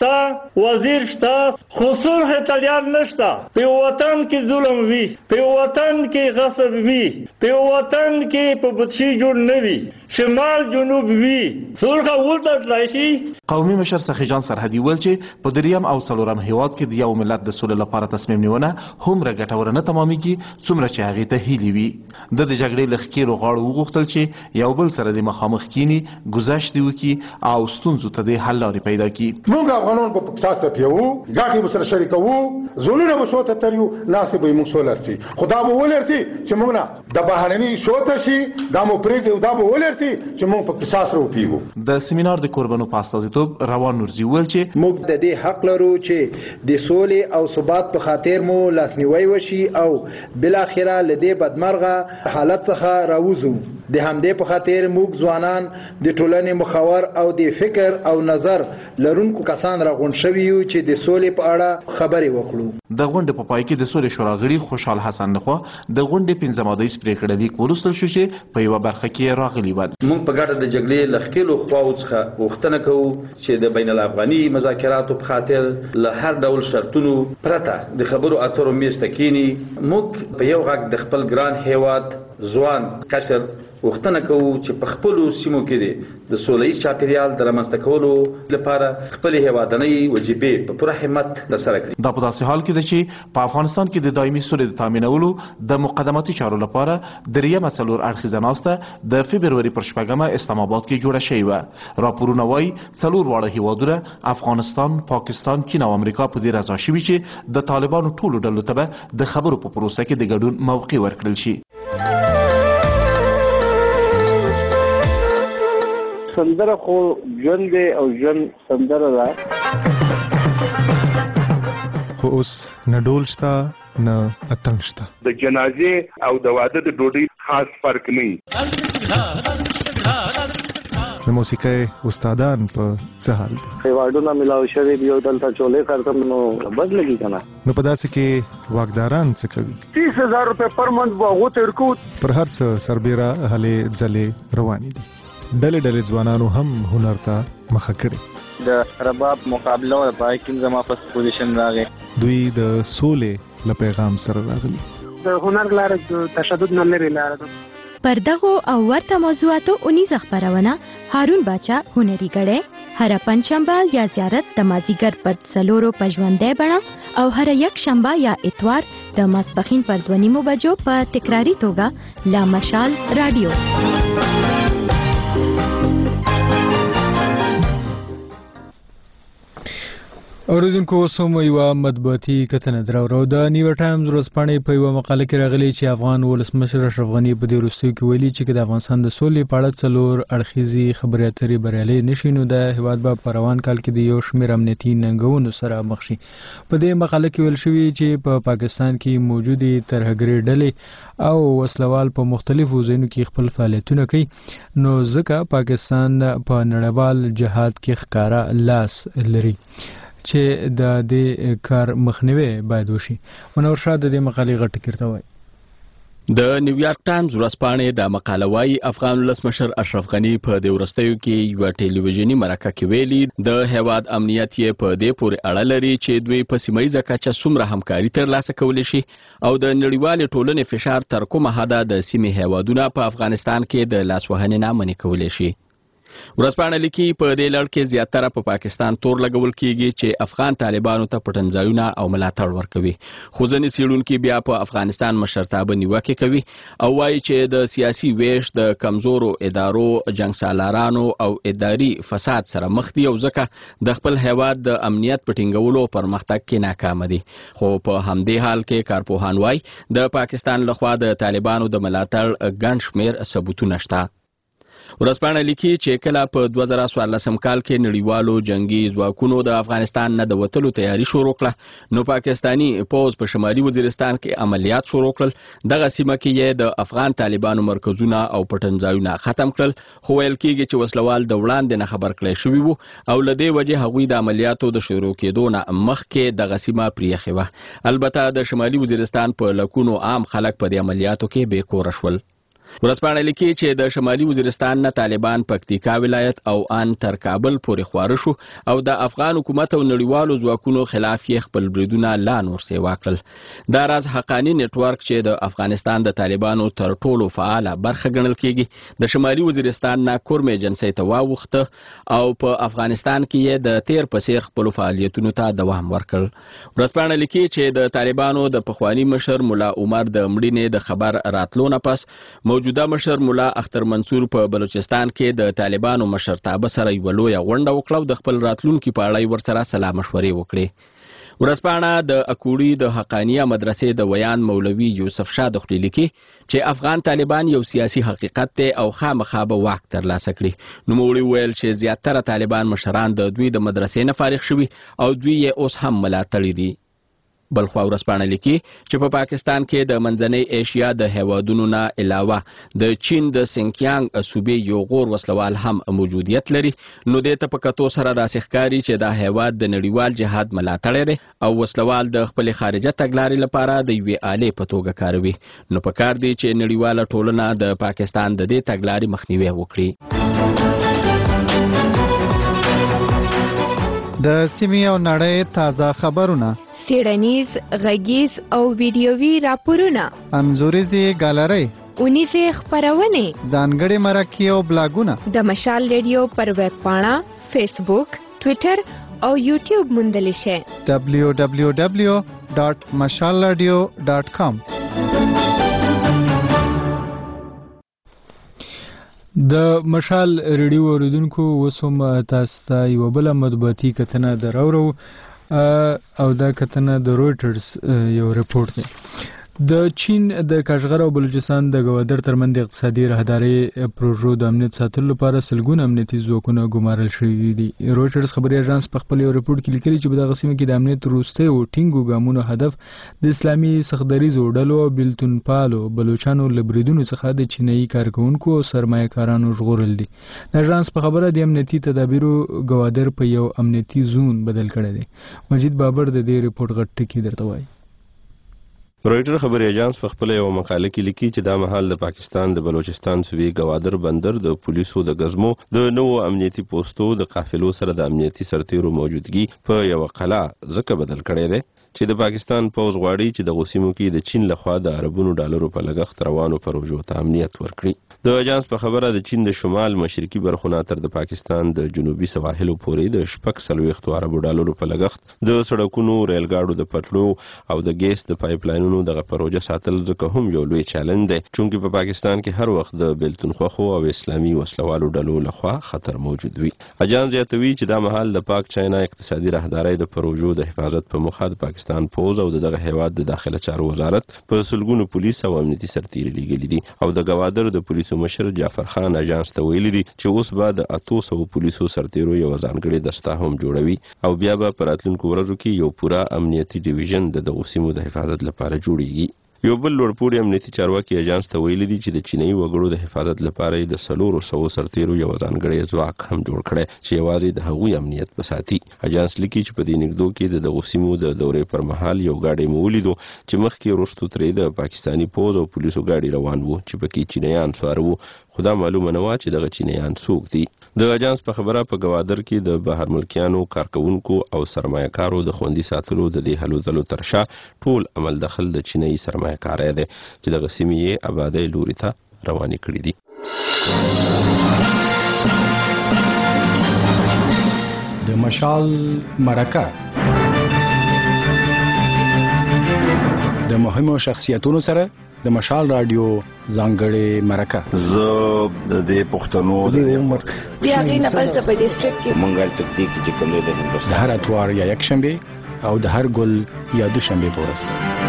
وزیر شته خو صلح طلبان نشته. په وطن کې ظلم وي، په وطن کې غصب وي، په وطن کې په بدشي جوړ نه وي، شمال جنوب وي، صلح ولته تلای شي. قومي مشر سخي جان سرحدي ویل چې په دریم او څلورم هیواد کې د یو ملت د سولې لپاره تصمیم نیونه هومره ګټوره نه تمامېږي څومره چې هغې ته هیلې وي. د جګړې له ښکېلو غاړو وغوښتل چې یو بل سره د مخامخ کینی گذشت وکړي او ستونزو ته د حل لارې پیدا کړي. موږ افغانان په پاکستان سره پیو ګاټي سره شریکو زولونه به شوته تریو ناسې به موږ سولرسي خدا به ولرسي چې موږ نه د بهرني شوته شي دا مو پرېږدو دا به ولرسي چې موږ په پاکستان سره پیو. د سیمینار د قربانو په استازیتوب روان نورزي ویل چې موږ د دې حق لرو چې د سولې او ثبات په خاطر مو لاسنیوي وشي او بل اخره لدې بدمرغه حالت څخه راوځو. د همدې په خاطر موږ ځوانان د ټولنې مخاور او د فکر او نظر لرونکو کسان راغونډ شوي یو چې د سولې په اړه خبرې وکړو. د غونډې په پای کې د سولې شورا غړي خوشحال حسن لخوا د غونډې 15 مادهیز پرېکړه لیک ولوستل شو چې په یوه برخه کې راغلي ول. موږ په ګډه د جګړې له ښکېلو خواوو څخه غوښتنه کوو چې د بین الافغاني مذاکراتو په خاطر له هر ډول شرطونو پرته د خبرو اترو میز ته کینی. موږ په یو غږ د خپل ګران هیواد ځوان کشر غوښتنه کوو چې په خپلو سیمو کې د سوله ییز چاپیریال د رامنځته کولو لپاره خپلې هیوادنۍ وجیبې په پوره همت ترسره کړي. دا په داسې حال کې ده چې په افغانستان کې د دایمي سولې د تامینولو د مقدماتي چارو لپاره دریمه څلور اړخیزه ناسته د فبروري پر 8 اسلام آباد کې جوړه شوې وه. راپورونه وایي څلور واړه هیوادونه افغانستان، پاکستان، چین او امریکا په دې رضا شوي چې د طالبانو ټولو ډلو ته به د خبرو په پروسه کې د ګډون موقع ورکړل شي. سندره خو ژوند دی او ژوند سندره ده. خو اوس نه ډول شته نه اتڼ شته. د جنازې او د واده د ډوډۍ خاص فرق نه. د موسیقۍ استادان په څه حال دي؟ ایوارډونه ملاو شوي دي او دلته چولې کړم نو بد لګي که نه. نو په داسې کې واکداران څه کوي؟ 30,000 روپۍ پر منت به هغو ته ورکوو. پر هر څه سربیره هلې ځلې روانې دي. ډلې ډلې ځوانانو هم هنر ته مخه کړې. د رباب مقابله و پای کې زما فرست پوزیشن راغی. دوی د سولې له پیغام سره راغلي. د هنر لاره د تشدد نه لري لاره ده. پر دغو او ورته موضوعاتو اونیزه خپرونه هارون باچا هنري ګړی هر پنځشنبه یا زیارت د مازیګر پر 4 په ژوندۍ بڼه او هر یک شنبه یا اتوار د ماسپښین پر 2:30 بجو په تکراری توګه لا مشال رادیو. اوریدونکو اوس هم یوه مطبوعاتي کتنه دراوړو. د نیو ټایمز ورځپاڼې په یوه مقاله کې راغلي چې افغان ولسمشر اشرف غني په دې وروستیو کې ویلي چې د افغانستان د سولې په اړه 4 اړخیزې خبرې اترې بریالۍ نشي نو د هیواد به په روان کال کې د یو شمېر امنیتي ننګونو سره مخ شي. په دې مقاله کې ویل شوي چې په پاکستان کې موجودې ترهګرۍ ډلې او وسلوال په مختلفو ځایونو کې خپل فعالیتونه کوي نو ځکه پاکستان په نړیوال جهاد کې ښکاره لاس لري چې د دې کار مخنیوي باید وشي. منور شاه د دې مقالې غټ کړته وایي. د نیویارک ټایمز ورځپاڼې د مقاله وايي افغان ولسمشر اشرف غني په دې وروستیو کې یو ټلویزیونی مرکه کې ویلي د هیواد امنیت یې په دې پورې اړه لري چې دوی په سیمایي کچه څومره همکاري ترلاسه کولی شي او د نړیوال ټولنې فشار تر کومه حده د سیمې هیوادونه په افغانستان کې د لاسوهنې نه منع کولی شي. ورځپاڼه لیکي په دې لړ کې زیاتره په پاکستان تور لګول کیږي چې افغان طالبانو ته پټنځایونه او ملاتړ ورکوي. خو ځینې څېړونکي بیا په افغانستان مشرتابه نیوکې کوي او وایي چې د سیاسي ویش د کمزورو ادارو جنګسالارانو او اداري فساد سره مخ دي او ځکه د خپل هیواد د امنیت په ټینګولو پرمختګ کې ناکام دي. خو په همدې حال کې کارپوهان وایي د پاکستان لخوا د طالبانو د ملاتړ ګڼ شمېر ثبوتونه شته. ورځپاڼه لیکي چې کله په 2014 کال کې نړیوالو جنگي ځواکونو د افغانستان نه د وتلو تیاری شروع کړه نو پاکستانی پوځ په شمالي وزیرستان کې عملیات شروع کړل. دغه سیمه کې د افغان طالبانو مرکزونه او پټنځایونه ختم کړل خو ویل کېږي چې وسلوال د وړاندې نه خبر کړی شوي وو او له دې وجې هغوی د عملیاتو د شروع کېدو نه مخکې دغه سیمه پرېښې وه. البته د شمالي وزیرستان په لکونو عام خلک په دې عملیاتو کې بې کوره شول. ورځپاڼه لیکي چې د شمالي وزیرستان نه طالبان پکتیکا ولایت او ان تر کابل پورې خواره شو او د افغان حکومت او نړیوالو ځواکونو خلاف یې خپل بریدونه لا نور سیوا کړل. دا راز حقانی نتورک چې د افغانستان د طالبانو تر ټولو فعاله برخه ګڼل کیږي د شمالي وزیرستان نه کورم ایجنسۍ ته واوښته او په افغانستان کې یې د تیر په څیر خپل فعالیتونو ته دوام ورکړ. ورځپاڼه لیکي چې د طالبانو د پخوانی مشر مولا عمر د مړینې د خبر راتلو نه پس موجوده مشر مولا اختر منصور په بلوچستان کې د طالبانو مشرتابه سره یو لویه غونډه وکړه او د خپل راتلونکي په اړه ورسره سلا مشورې وکړې. ورځپاڼه د اکوړي د حقانیه مدرسې د ویان مولوي یوسف شاه دخلي لیکي چې افغان طالبان یو سیاسي حقیقت دی او خامخا به واک ترلاسه کړي. نوموړي ویل چې زیاتره طالبان مشران د دوی د مدرسې نه فارغ شوي او دوی یې اوس هم ملاتړي دي. بلخوا ورځپاڼه لیکي چې په پاکستان کې د منځنۍ ایشیا د هیوادونو نه علاوه د چین د سینکیانګ صوبې یو غور وسلوال هم موجودیت لري. نو دې ته په کتو سره داسې ښکاري چې دا هیواد د نړیوال جهاد ملاتړی دی او وسلوال د خپل خارجه تګلارې لپاره د یوې آلې په توګه کاروي. نو پکار دی چې نړیواله ټولنه د پاکستان د دې تګلارې مخنیوي وکړي. د سیمې او نړۍ تازه خبرونه، څېړنیز، غږیز او ویډیوي راپورونه، انځوریزې ګالرۍ، اونیزې خپرونې، ځانګړي مرکې او بلاګونه د مشال ریډیو پر ویب پاڼه، فیسبوک، ټویټر او یوټیوب موندلی شئ. www.mashalradio.com. د مشال ریډیو اوریدونکو اوس هم تاسو ته یوه بله مطبوعاتي کتنه دراوړو او دا کتنه د رویټرز یو رپورټ دی. د چین د کاشغر او بلوچستان د ګوادر ترمنځ اقتصادي راهداري پروژو د امنیت ساتلو لپاره سلګونه امنیتي ځواکونه ګمارل شوي دي. رویټرز خبري اژانس په خپل یو رپورټ کې لیکلي چې په دغه سیمه کې د امنیت وروستي او ټینګو ګامونو هدف د اسلامي سختدریزو ډلو او بیلتون پالو بلوچانو له بریدونو څخه د چینایي کارکونکو او سرمایه‌کارانو ژغورل دي. د اژانس په خبره د امنیتي تدابیرو ګوادر په یو امنیتي زون بدل کړی دی. مجید بابر د دې رپورټ غټ ټکی درته وایي. رویټر خبري اژانس په خپل یو مقاله کې لیکي چې دا مهال د پاکستان د بلوچستان صوبې ګوادر بندر د پولیسو د غزمو د نوو امنیتي پوسټو د قافلو سره د امنیتي سرتیرو موجودګي په یو قلعه ځکه بدل کړی دی چې د پاکستان پوځ غواړي چې د غوسیمو کې د چین لخوا د عربونو ډالرو په لګښت روانو پروژو ته امنیت ورکړي. د اژانس په خبره د چین د شمال مشرقي برخو نه تر د پاکستان د جنوبي سواحلو پورې د 640 عربو ډالرو په لګښت د سړکونو، ریل ګاډو د پټلو او د ګیس د پایپ لاینونو دغه پروژه ساتل ځکه هم یو لوی چیلنج دی چونکې په پاکستان کې هر وخت د بیلتون خوخو او اسلامي وسلوالو ډلو لخوا خطر موجود وي. اژانس زیاتوي چې دا مهال د پاک چاینا اقتصادي راهداري د پروژو د حفاظت په موخه د پاکستان پوز او دغه هیواد د داخله چارو وزارت په سلګونو پولیس او امنیتي سرتیري لیږلي دي او د ګوادر د پولیسو مشر جعفر خان اژانس ته ویلي دي چې اوس به د 800 پولیسو سرتیرو یو ځانګړي دسته هم جوړوي او بیا به په راتلونکو ورځو کې یو پوره امنیتي ډیویژن د دغو سیمو د حفاظت لپاره جوړیږي. یو بل لوړپوړي امنیتي چارواکي اژانس ته ویلي دي چې د چینایي وګړو د حفاظت لپاره د 400 سرتیرو یو ځانګړی ځواک هم جوړ کړي چې یوازې د هغوی امنیت په ساتي. اژانس لیکي چې په دې نګدو کې د دغو سیمو د دورې پر مهال یو ګاډی مو ولیدو چې مخکې وروستو ترې د پاکستاني پوځ او پولیسو ګاډي روان وو چې پکې چینایان سوار وو خو دا معلومه نه وه چې دغه چینایان څوک دي. د اژانس په خبره په ګوادر کې د بهر ملکیانو، کارکونکو او سرمایه‌کارو د خوندي ساتلو د دې هلو ځلو تر شا ټول عمل دخل د چینایي سرمایه‌کارۍ دی چې دغه سیمې یې آبادۍ لوري ته روانې کړي دي. د مشال مرکه د مهمو شخصیتونو سره د مشال رادیو ځانګړې مرکه. زه د دې پښتنو د عمر بیا غینه پس د ډیسټریکټ کې منګل تکتیک چې کوم دی د هر اتوار یا یک شنبه او د هر ګل یا دوشنبه په ورځ.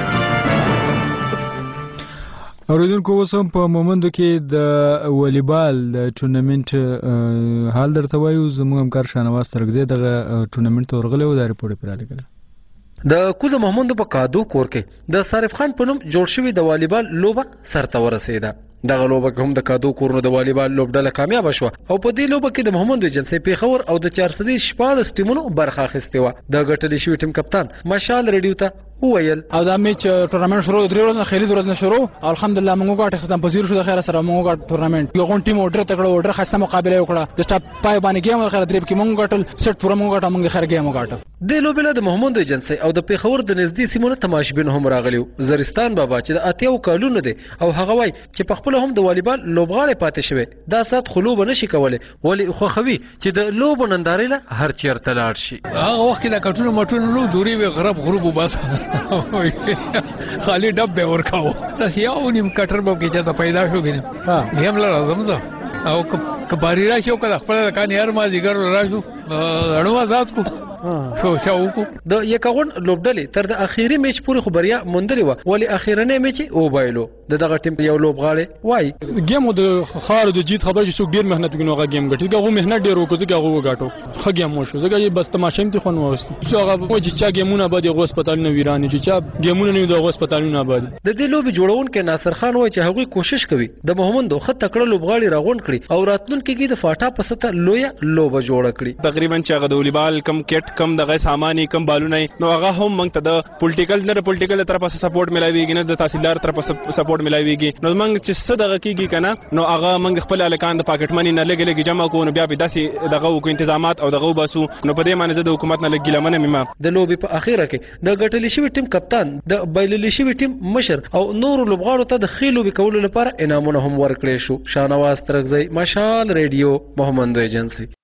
اوریدونکو اوس هم په مومندو کې د والیبال د ټورنمنت حال درته وایو. زموږ همکار شاهنواز ترکزی دغه ټورنمنت ته ورغلی و، دا رپورټ یې رالیکلی. د کوزه محمود په کادو کور کې د صارف خان په نوم جوړ شوی د والیبال لوبه سرته ورسېده. دغه لوبه هم د کادو کورونو د والیبال لوبډله کامیاب شوه او په دې لوبه کې د محمد ایجنسۍ پیښور او د 414 ټیمونو برخه اخیستې وه. د ګټلې شوي ټیم کپتان مشال ریډیو ته وویل او دا میچ ټورنمنت شروع 3 ورځې خېلی ورځې شروع الحمدلله موږ غاټه ختم پذیر شو د خیر سره موږ غاټ ټورنمنت یو غون ټیم اورډر تکړه اورډر خاصه مقابله وکړه د سټاپ پای باندې گیم خیر درې کې موږ غاټل سټ پوره موږ غاټه موږ خیر گیم غاټه د لوبله د محمد ایجنسی او د پیښور د نږدې سیمونو تماشبین هم راغلیو زرستان بابا چې د اتیاو کالونو دی او هغه وای چې په خپل هم د والیبال لوبغاړي پاتې شوی دا سات خلوب نشي کوله ولی خوخوي چې د لوب ننداري له هر چیرته لاړ شي هغه وخت د کټونو مټونو نو دوری وی غرب غروب وباس خالی ډب به ورکاو تاسو یو نیم کټر به کې چې پیدا شو غیم غیم لازم ده او کباری راشو کله خپل کان یار ما زیګر راشو اړو آزاد کو شو شاوکو د یکاون لوبډلې تر د اخیری میچ پورې خبریا مونډلې و ولی اخیرنه میچ او بایلو دغه ټیم یو لوبغاړي وای گیم د خار د جیت خبر چې څوک ډیر مهنت کوي نو هغه گیم ګټي هغه مهنت ډیر وکړي هغه وګاټو خو گیم مو شو زګا بس تماشې ته خو نو وست څو هغه و چې چا گیمونه بعد یو هسپتال نه ویرانه چې چا گیمونه نه د هسپتال نه بعد د دې لوبي جوړون کې ناصر خان وای چې هغه کوشش کوي د محمد خط تکړه لوبغاړي راغون کړي او راتلونکي کې د فاټا پسته لویا لوبه جوړه کړي تقریبا چې هغه د والیبال کم کټ کم دغه سامان کم بالونه نو هغه هم موږ ته د پولیټیکل نه پولیټیکل طرفه سپورټ ملایويږي نه د تحصیلدار طرفه سپورټ ملایويږي نو موږ چې څه دغه کیږي کنه نو هغه موږ خپل الکان د پاکټ منی نه لګي جمع کوو نو بیا په داسې دغه کو تنظیمات او دغه باسو نو په دې معنی زه د حکومت نه لګی لمنه مما د لوبي په اخیره کې د ګټل شوی ټیم کپتان د بایلل شوی ټیم مشر او نور لوبغاړو ته د خېلو وکولو لپاره انعامونه هم ورکړي شو شانواز ترغزی مشال ریډیو محمد ایجنسی